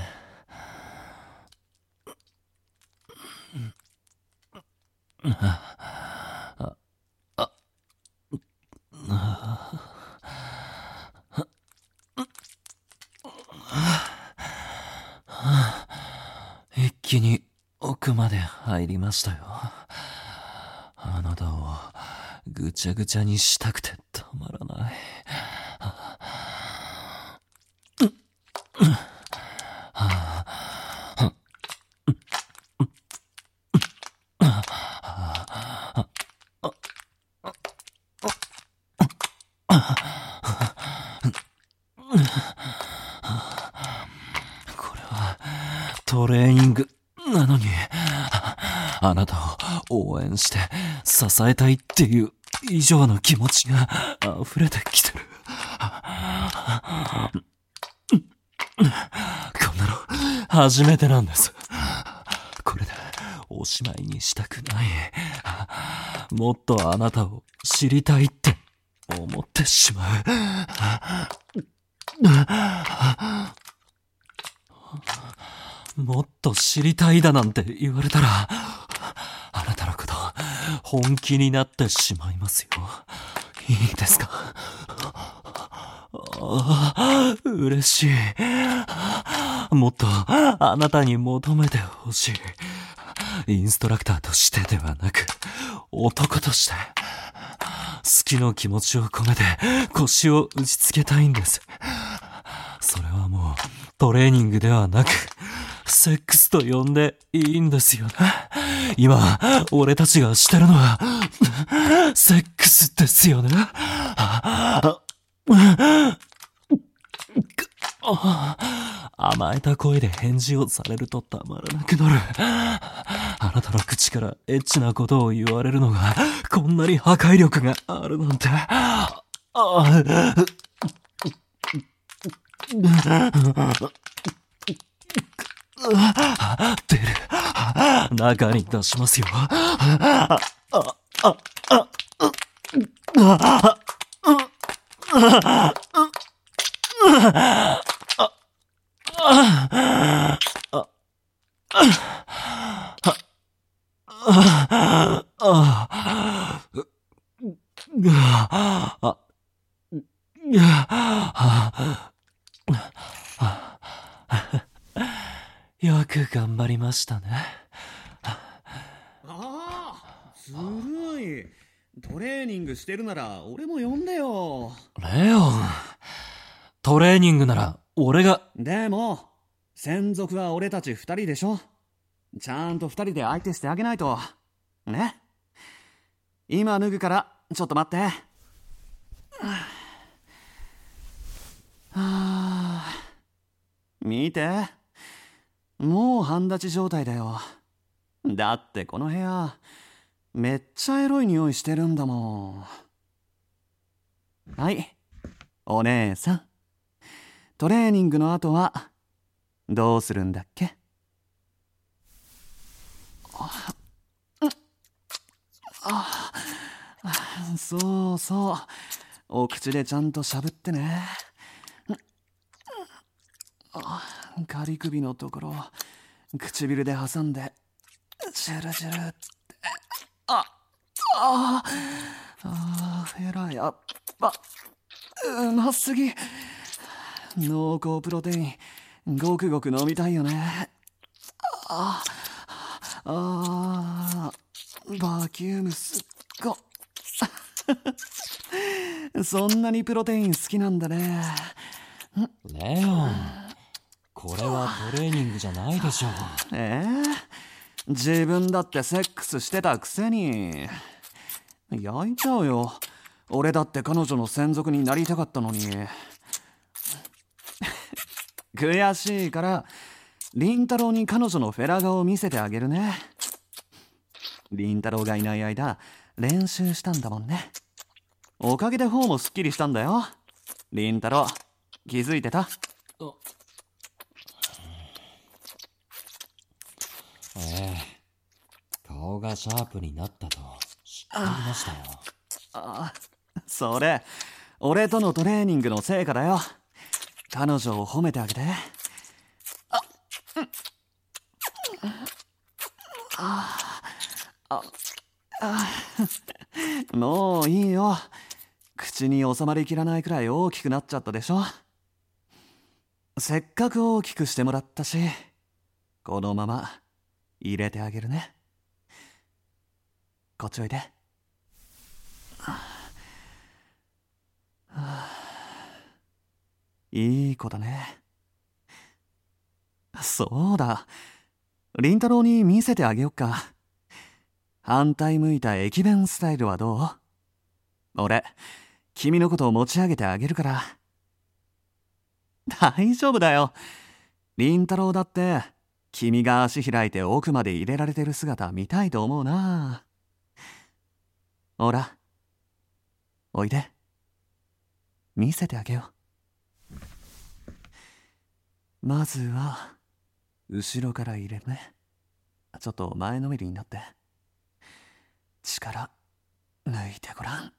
一気に奥まで入りましたよ。あなたをぐちゃぐちゃにしたくてたまらない。これはトレーニングなのに、あなたを応援して支えたいっていう以上の気持ちが溢れてきてる。こんなの初めてなんです。これでおしまいにしたくない。もっとあなたを知りたいって思ってしまう。もっと知りたいだなんて言われたら、あなたのこと本気になってしまいますよ。いいですか？嬉しい。もっとあなたに求めてほしい。インストラクターとしてではなく、男として好きの気持ちを込めて腰を打ちつけたいんです。それはもうトレーニングではなくセックスと呼んでいいんですよね。今俺たちがしてるのはセックスですよね。甘えた声で返事をされるとたまらなくなる。ああなたの口からエッチなことを言われるのがこんなに破壊力があるなんて。出る。中に出しますよ。よく頑張りましたね。 ずるい。トレーニングしてるなら俺も呼んでよ。 レオン、トレーニングなら俺が。 でも専属は俺たち二人でしょ。ちゃんと二人で相手してあげないとね。今脱ぐからちょっと待って。見て、もう半立ち状態だよ。だってこの部屋めっちゃエロい匂いしてるんだもん。はい、お姉さん、トレーニングの後はどうするんだっけ？そうそう、お口でちゃんとしゃぶってね。仮首のところ唇で挟んでジュルジュルって。フェラやっぱうますぎ。濃厚プロテインごくごく飲みたいよね。バキュームすっごそんなにプロテイン好きなんだね。 レオン、これはトレーニングじゃないでしょう。 自分だってセックスしてたくせに。焼いちゃうよ。俺だって彼女の専属になりたかったのに。悔しいから凛太郎に彼女のフェラ顔を見せてあげるね。凛太郎がいない間練習したんだもんね。おかげで方もすっきりしたんだよ。凛太郎、気づいてた？ 顔がシャープになったと知っていましたよ。 それ俺とのトレーニングの成果だよ。彼女を褒めてあげて。もういいよ。口に収まりきらないくらい大きくなっちゃったでしょ。せっかく大きくしてもらったし、このまま入れてあげるね。こっちおいで。いい子だね。そうだ、凛太郎に見せてあげよっか。反対向いた駅弁スタイルはどう？俺君のことを持ち上げてあげるから。大丈夫だよ。凛太郎だって君が足開いて奥まで入れられてる姿見たいと思うな。ほら、おいで。見せてあげよう。まずは後ろから入れるね。ちょっと前のめりになって力抜いてごらん。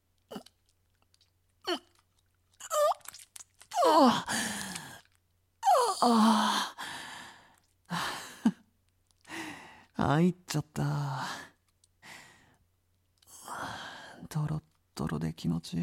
入っちゃった。トロットロで気持ちいい。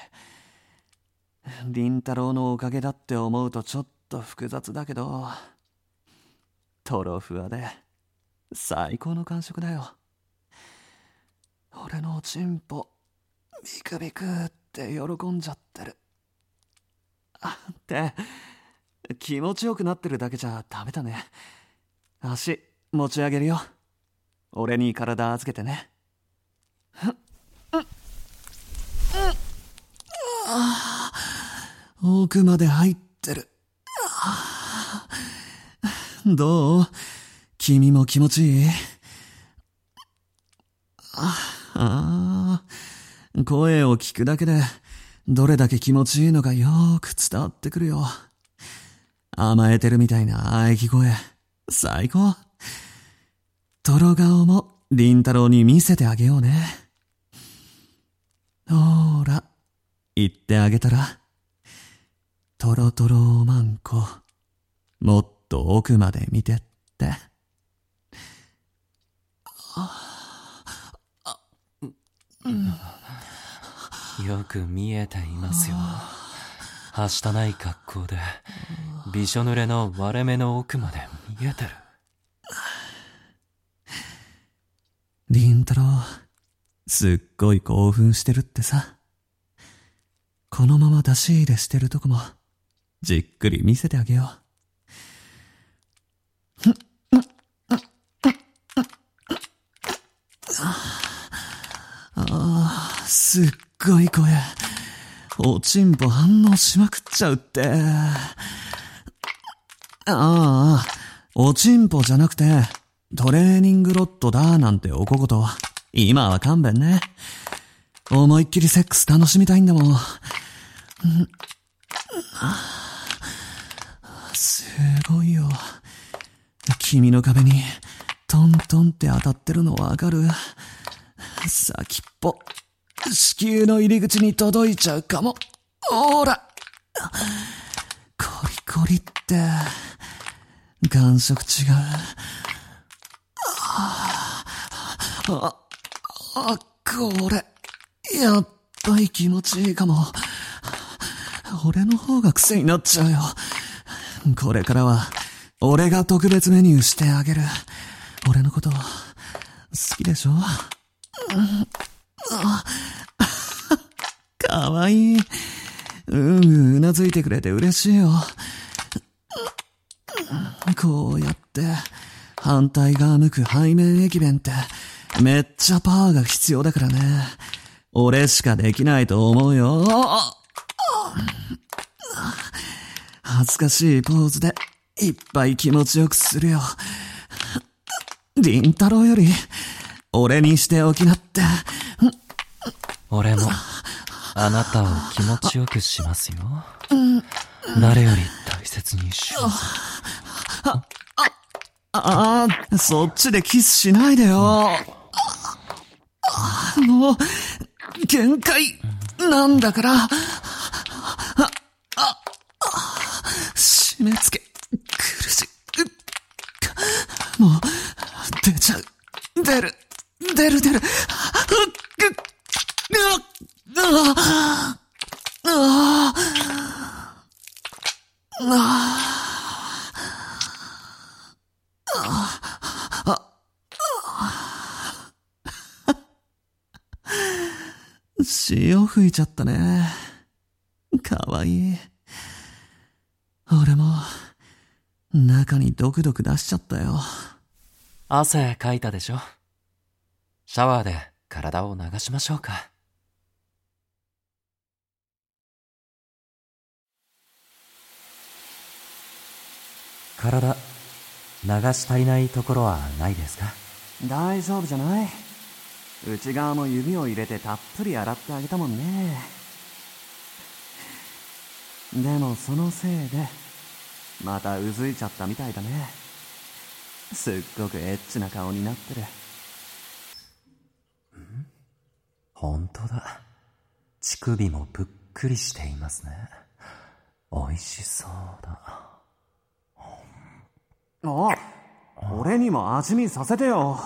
凛太郎のおかげだって思うとちょっと複雑だけど、トロふわで最高の感触だよ。俺のチンポビクビクって喜んじゃってる。って気持ちよくなってるだけじゃダメだね。足持ち上げるよ。俺に体預けてね。奥まで入ってる。どう？君も気持ちいい？ 声を聞くだけでどれだけ気持ちいいのかよーく伝わってくるよ。甘えてるみたいな喘ぎ声、最高。トロ顔も凛太郎に見せてあげようね。ほーら、言ってあげたら。トロトロおまんこ、もっと奥まで見てって。 よく見えていますよ。はしたない格好でびしょ濡れの割れ目の奥まで見えてる。 凛太郎、すっごい興奮してるってさ。このまま出し入れしてるとこもじっくり見せてあげよう。すっごい声。おちんぽ反応しまくっちゃうって。おちんぽじゃなくてトレーニングロッドだなんておここと、今は勘弁ね。思いっきりセックス楽しみたいんだもん。すごいよ。君の壁にトントンって当たってるのわかる？先っぽ子宮の入り口に届いちゃうかも。ほーら、コリコリって感触違う。これやっぱり気持ちいいかも。俺の方が癖になっちゃうよ。これからは俺が特別メニューしてあげる。俺のこと好きでしょ？かわいい。うなずいてくれて嬉しいよ。こうやって反対側向く背面駅弁ってめっちゃパワーが必要だからね。俺しかできないと思うよ。恥ずかしいポーズでいっぱい気持ちよくするよ。凛太郎より俺にしておきなって。 俺もあなたを気持ちよくしますよ。誰より大切にします。 そっちでキスしないでよ。もう限界なんだから。締め付け苦しい。もう出ちゃう。出る。潮吹いちゃったね。かわいい。俺も中にドクドク出しちゃったよ。 汗かいたでしょ。シャワーで体を流しましょうか。体流し足りないところはないですか？ 大丈夫じゃない？内側も指を入れてたっぷり洗ってあげたもんね。でもそのせいでまたうずいちゃったみたいだね。すっごくエッチな顔になってる。 本当だ。乳首もぷっくりしていますね。おいしそうだ。 俺にも味見させてよ。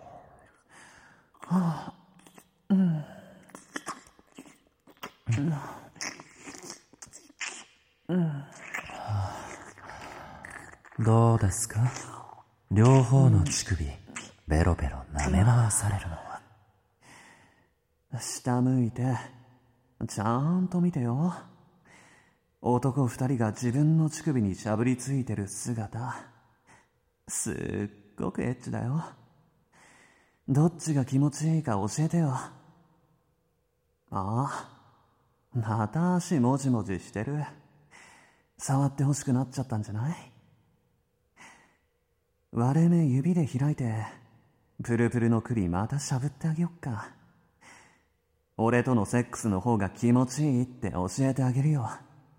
どうですか？両方の乳首ベロベロ舐め回されるのは。 下向いてちゃんと見てよ。男二人が自分の乳首にしゃぶりついてる姿、すっごくエッチだよ。どっちが気持ちいいか教えてよ。また足もじもじしてる。触ってほしくなっちゃったんじゃない？割れ目指で開いてプルプルの栗またしゃぶってあげよっか。俺とのセックスの方が気持ちいいって教えてあげるよ。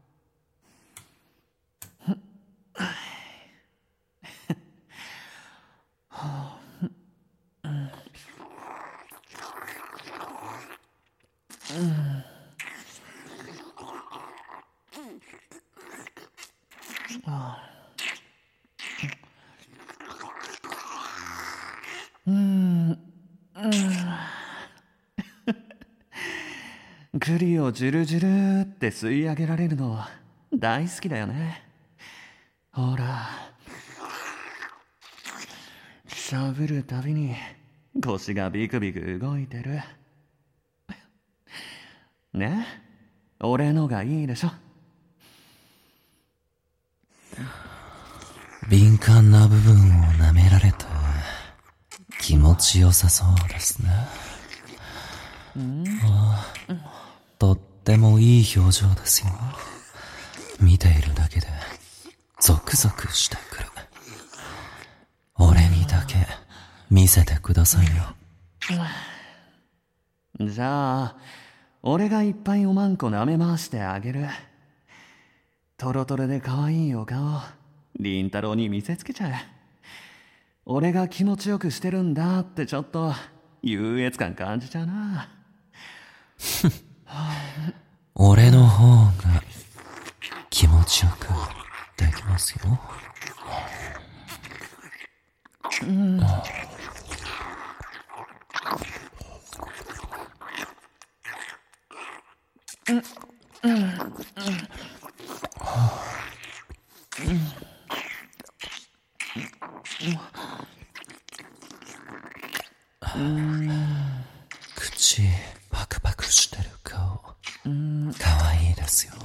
栗をジュルジュルって吸い上げられるの大好きだよね。ほら、しゃぶるたびに腰がビクビク動いてる。ね、俺のがいいでしょ。 敏感な部分を舐められて気持ちよさそうですね。とってもいい表情ですよ。見ているだけでゾクゾクしてくる。俺にだけ見せてくださいよ。 じゃあ俺がいっぱいおまんこ舐め回してあげる。トロトロで可愛いお顔凛太郎に見せつけちゃえ。俺が気持ちよくしてるんだってちょっと優越感感じちゃうな。 俺の方が気持ちよくできますよ。口パクパクしてる顔かわいいですよ。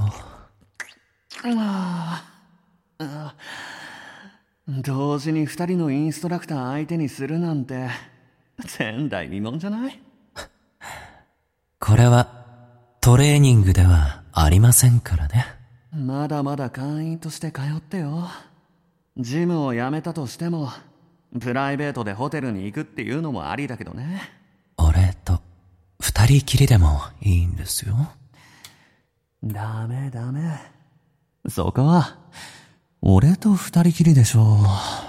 同時に二人のインストラクター相手にするなんて前代未聞じゃない？ これはトレーニングではありませんからね。 まだまだ会員として通ってよ。ジムを辞めたとしてもプライベートでホテルに行くっていうのもありだけどね。 俺と二人きりでもいいんですよ。 ダメダメ、そこは俺と二人きりでしょう。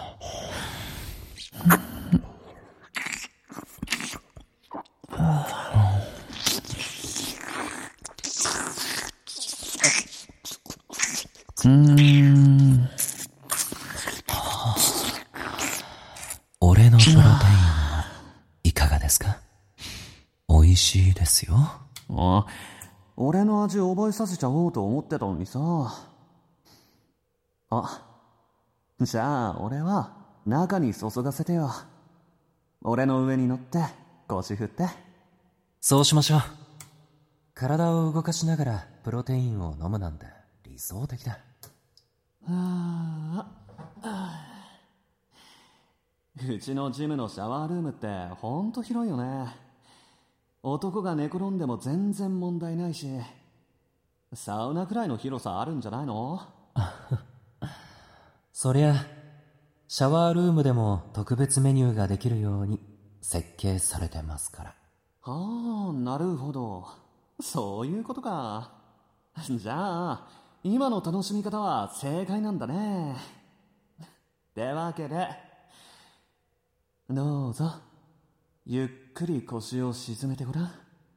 俺のプロテインはいかがですか？美味しいですよ。 俺の味を覚えさせちゃおうと思ってたのにさ。じゃあ俺は中に注がせてよ。俺の上に乗って腰振って。 そうしましょう。体を動かしながらプロテインを飲むなんて理想的だ。 うちのジムのシャワールームってほんと広いよね。男が寝転んでも全然問題ないし、サウナくらいの広さあるんじゃないの？ そりゃシャワールームでも特別メニューができるように設計されてますから。 はあ、なるほど、そういうことか。じゃあ今の楽しみ方は正解なんだね。ってわけでどうぞゆっくり腰を沈めてごらん。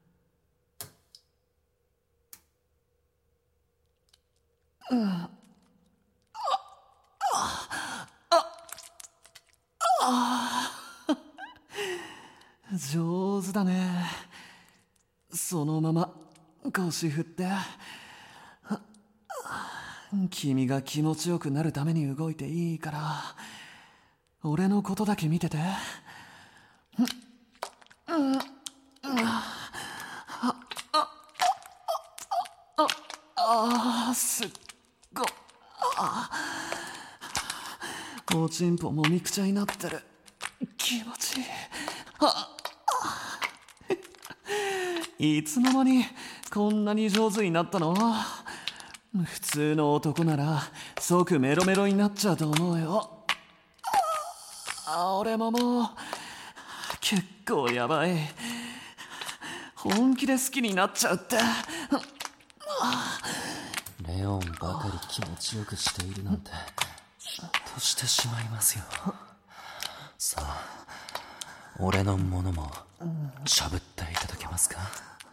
上手だね。そのまま腰振って。君が気持ちよくなるために動いていいから俺のことだけ見てて。すっごおちんぽもみくちゃになってる。気持ちいい。いつの間にこんなに上手になったの？普通の男なら即メロメロになっちゃうと思うよ。俺ももう結構やばい。本気で好きになっちゃうって。 レオンばかり気持ちよくしているなんて嫉妬してしまいますよ。さあ、俺のものもしゃぶっていただけますか？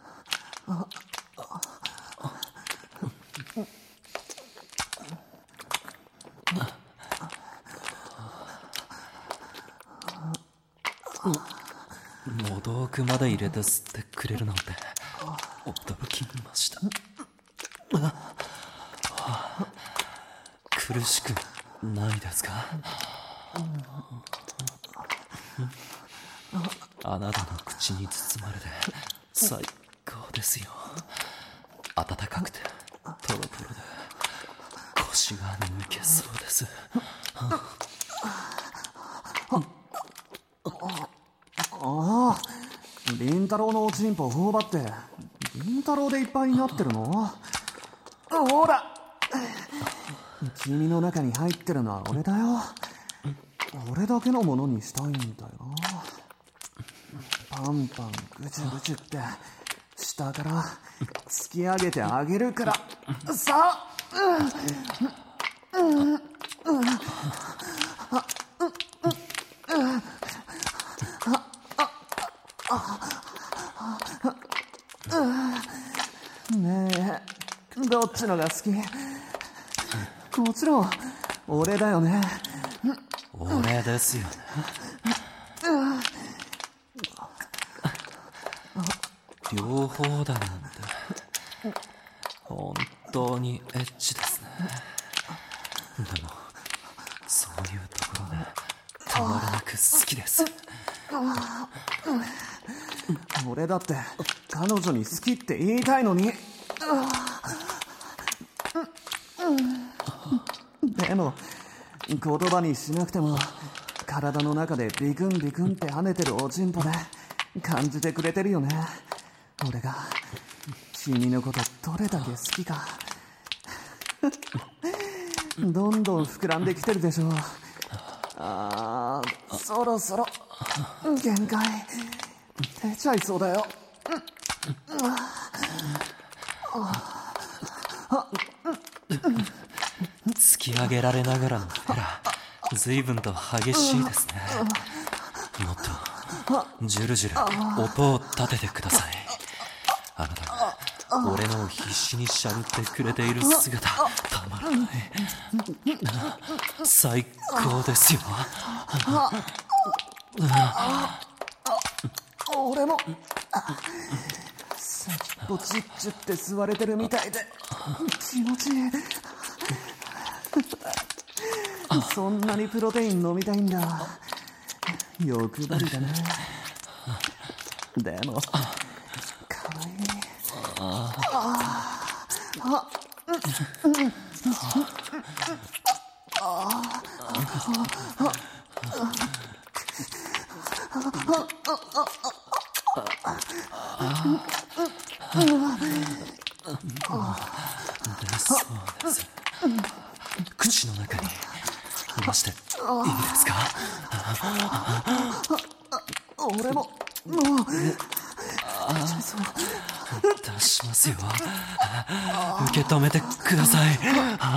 喉奥まで入れて吸ってくれるなんて驚きました。苦しくないですか？あなたの口に包まれて最高ですよ。温かくてトロトロで腰が抜けそうです。 ああ、凛太郎のおちんぽ頬張って凛太郎でいっぱいになってるの？ほら、君の中に入ってるのは俺だよ。俺だけのものにしたいんだよな。パンパンぐちゅぐちゅって下から突き上げてあげるからさあ。ねえ、どっちのが好き？もちろん俺だよね。 俺ですよね。両方だなんて本当にエッチですね。でもそういうところでたまらなく好きです。 俺だって彼女に好きって言いたいのに。でも言葉にしなくても体の中でビクンビクンって跳ねてるおちんぽで感じてくれてるよね。俺が君のことどれだけ好きか。どんどん膨らんできてるでしょ。あー、そろそろ限界出ちゃいそうだよ。 突き上げられながらのフェラ、随分と激しいですね。もっとジュルジュル音を立ててください。あなたが俺のを必死にしゃぶってくれている姿たまらない。最高ですよ。 俺も先っぽチッチュって吸われてるみたいで気持ちいい。そんなにプロテイン飲みたいんだ。欲張りだね。でもかわいい。 そうです。口の中に出していいですか？ 俺ももう出しますよ。受け止めてください。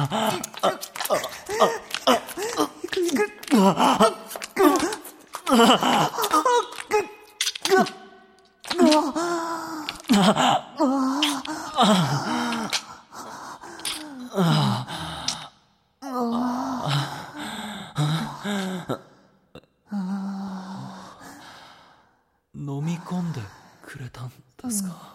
飲み込んでくれたんですか？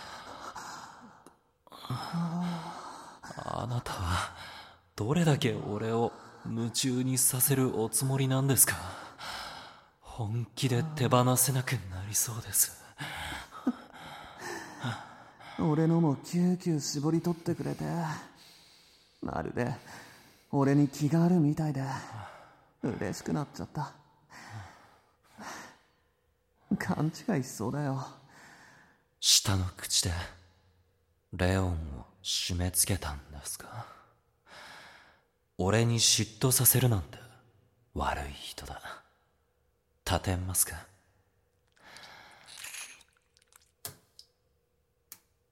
あなたはどれだけ俺を夢中にさせるおつもりなんですか？本気で手放せなくなりそうです。 俺のもキューキュー絞り取ってくれて、まるで俺に気があるみたいで嬉しくなっちゃった。勘違いしそうだよ。 下の口でレオンを締め付けたんですか？俺に嫉妬させるなんて悪い人だ。立てますか？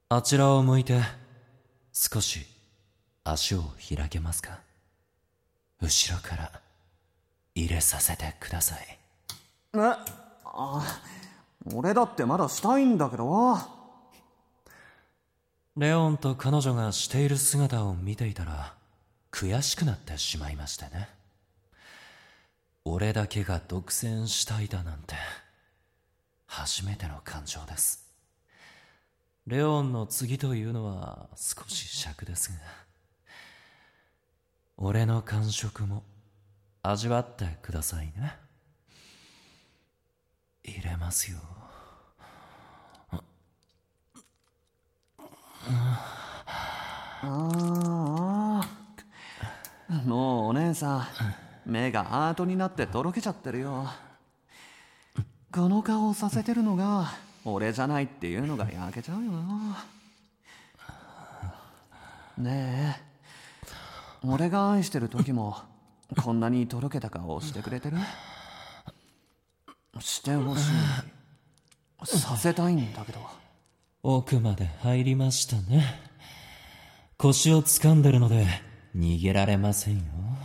あちらを向いて少し足を開けますか？後ろから入れさせてください。 俺だってまだしたいんだけど。 レオンと彼女がしている姿を見ていたら悔しくなってしまいましてね。俺だけが独占したいだなんて初めての感情です。レオンの次というのは少し尺ですが、俺の感触も味わってくださいね。入れますよ。 もうお姉さん、目がハートになってとろけちゃってるよ。この顔をさせてるのが俺じゃないっていうのが焼けちゃうよな。ねえ、俺が愛してる時もこんなにとろけた顔をしてくれてる？してほしい。させたいんだけど。 奥まで入りましたね。腰を掴んでるので逃げられませんよ。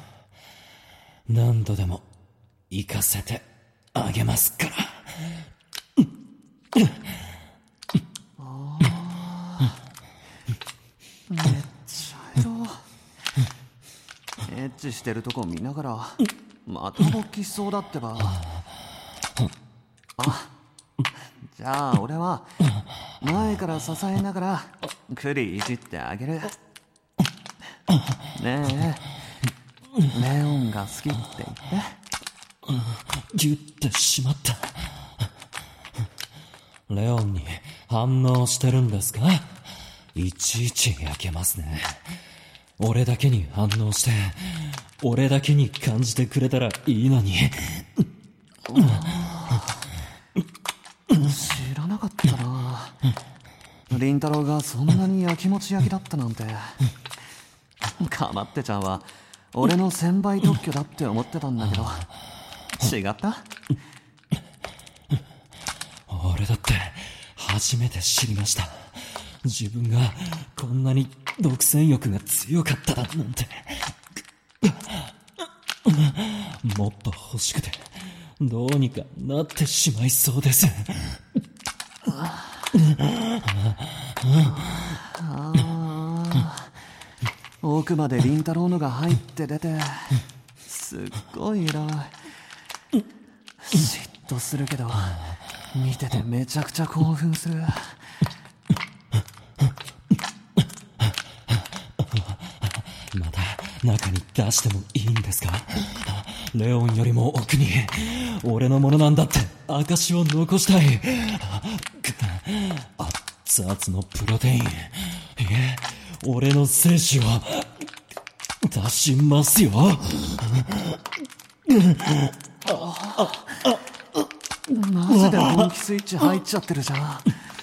何度でも行かせてあげますから。 めっちゃエロ。エッチしてるとこ見ながらまた勃起しそうだってば。じゃあ俺は前から支えながら栗いじってあげる。ねえ、レオンが好きって言って。 ギュッてしまった。レオンに反応してるんですか？いちいち焼けますね。俺だけに反応して俺だけに感じてくれたらいいのに。 知らなかったな。凛太郎がそんなにやきもち焼きだったなんて。かまってちゃんは俺の1000倍特許だって思ってたんだけど、違った？ 俺だって初めて知りました。自分がこんなに独占欲が強かっただなんて。もっと欲しくてどうにかなってしまいそうです。 奥まで凛太郎のが入って出て、すっごい偉い。嫉妬するけど見ててめちゃくちゃ興奮する。 まだ中に出してもいいんですか？レオンよりも奥に俺のものなんだって証を残したい。熱々のプロテイン、俺の精子を出しますよ。 マジで本気スイッチ入っちゃってるじゃん。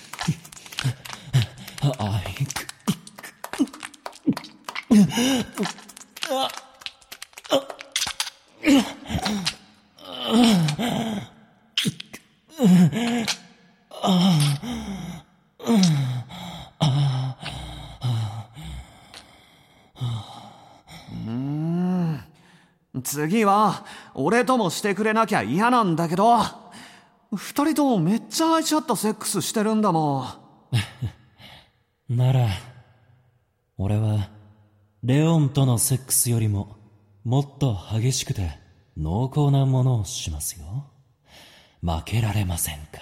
次は俺ともしてくれなきゃ嫌なんだけど、二人ともめっちゃ愛し合ったセックスしてるんだもん。なら俺はレオンとのセックスよりももっと激しくて濃厚なものをしますよ。負けられませんから。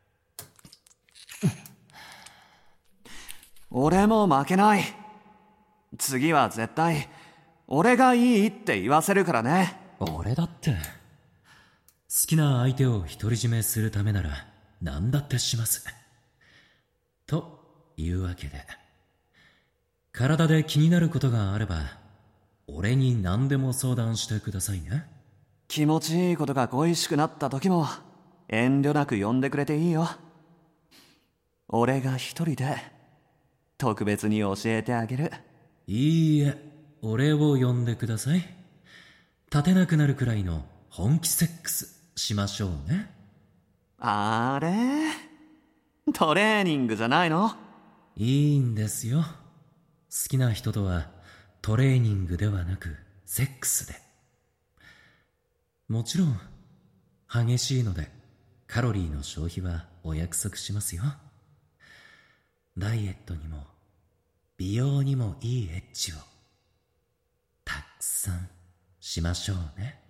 俺も負けない。次は絶対俺がいいって言わせるからね。 俺だって好きな相手を独り占めするためなら何だってします。というわけで、体で気になることがあれば俺に何でも相談してくださいね。 気持ちいいことが恋しくなった時も遠慮なく呼んでくれていいよ。俺が一人で特別に教えてあげる。 いいえ、俺を呼んでください。立てなくなるくらいの本気セックスしましょうね。 あれ？トレーニングじゃないの？ いいんですよ。好きな人とはトレーニングではなくセックスで。もちろん激しいのでカロリーの消費はお約束しますよ。ダイエットにも美容にもいいエッチをたくさんしましょうね。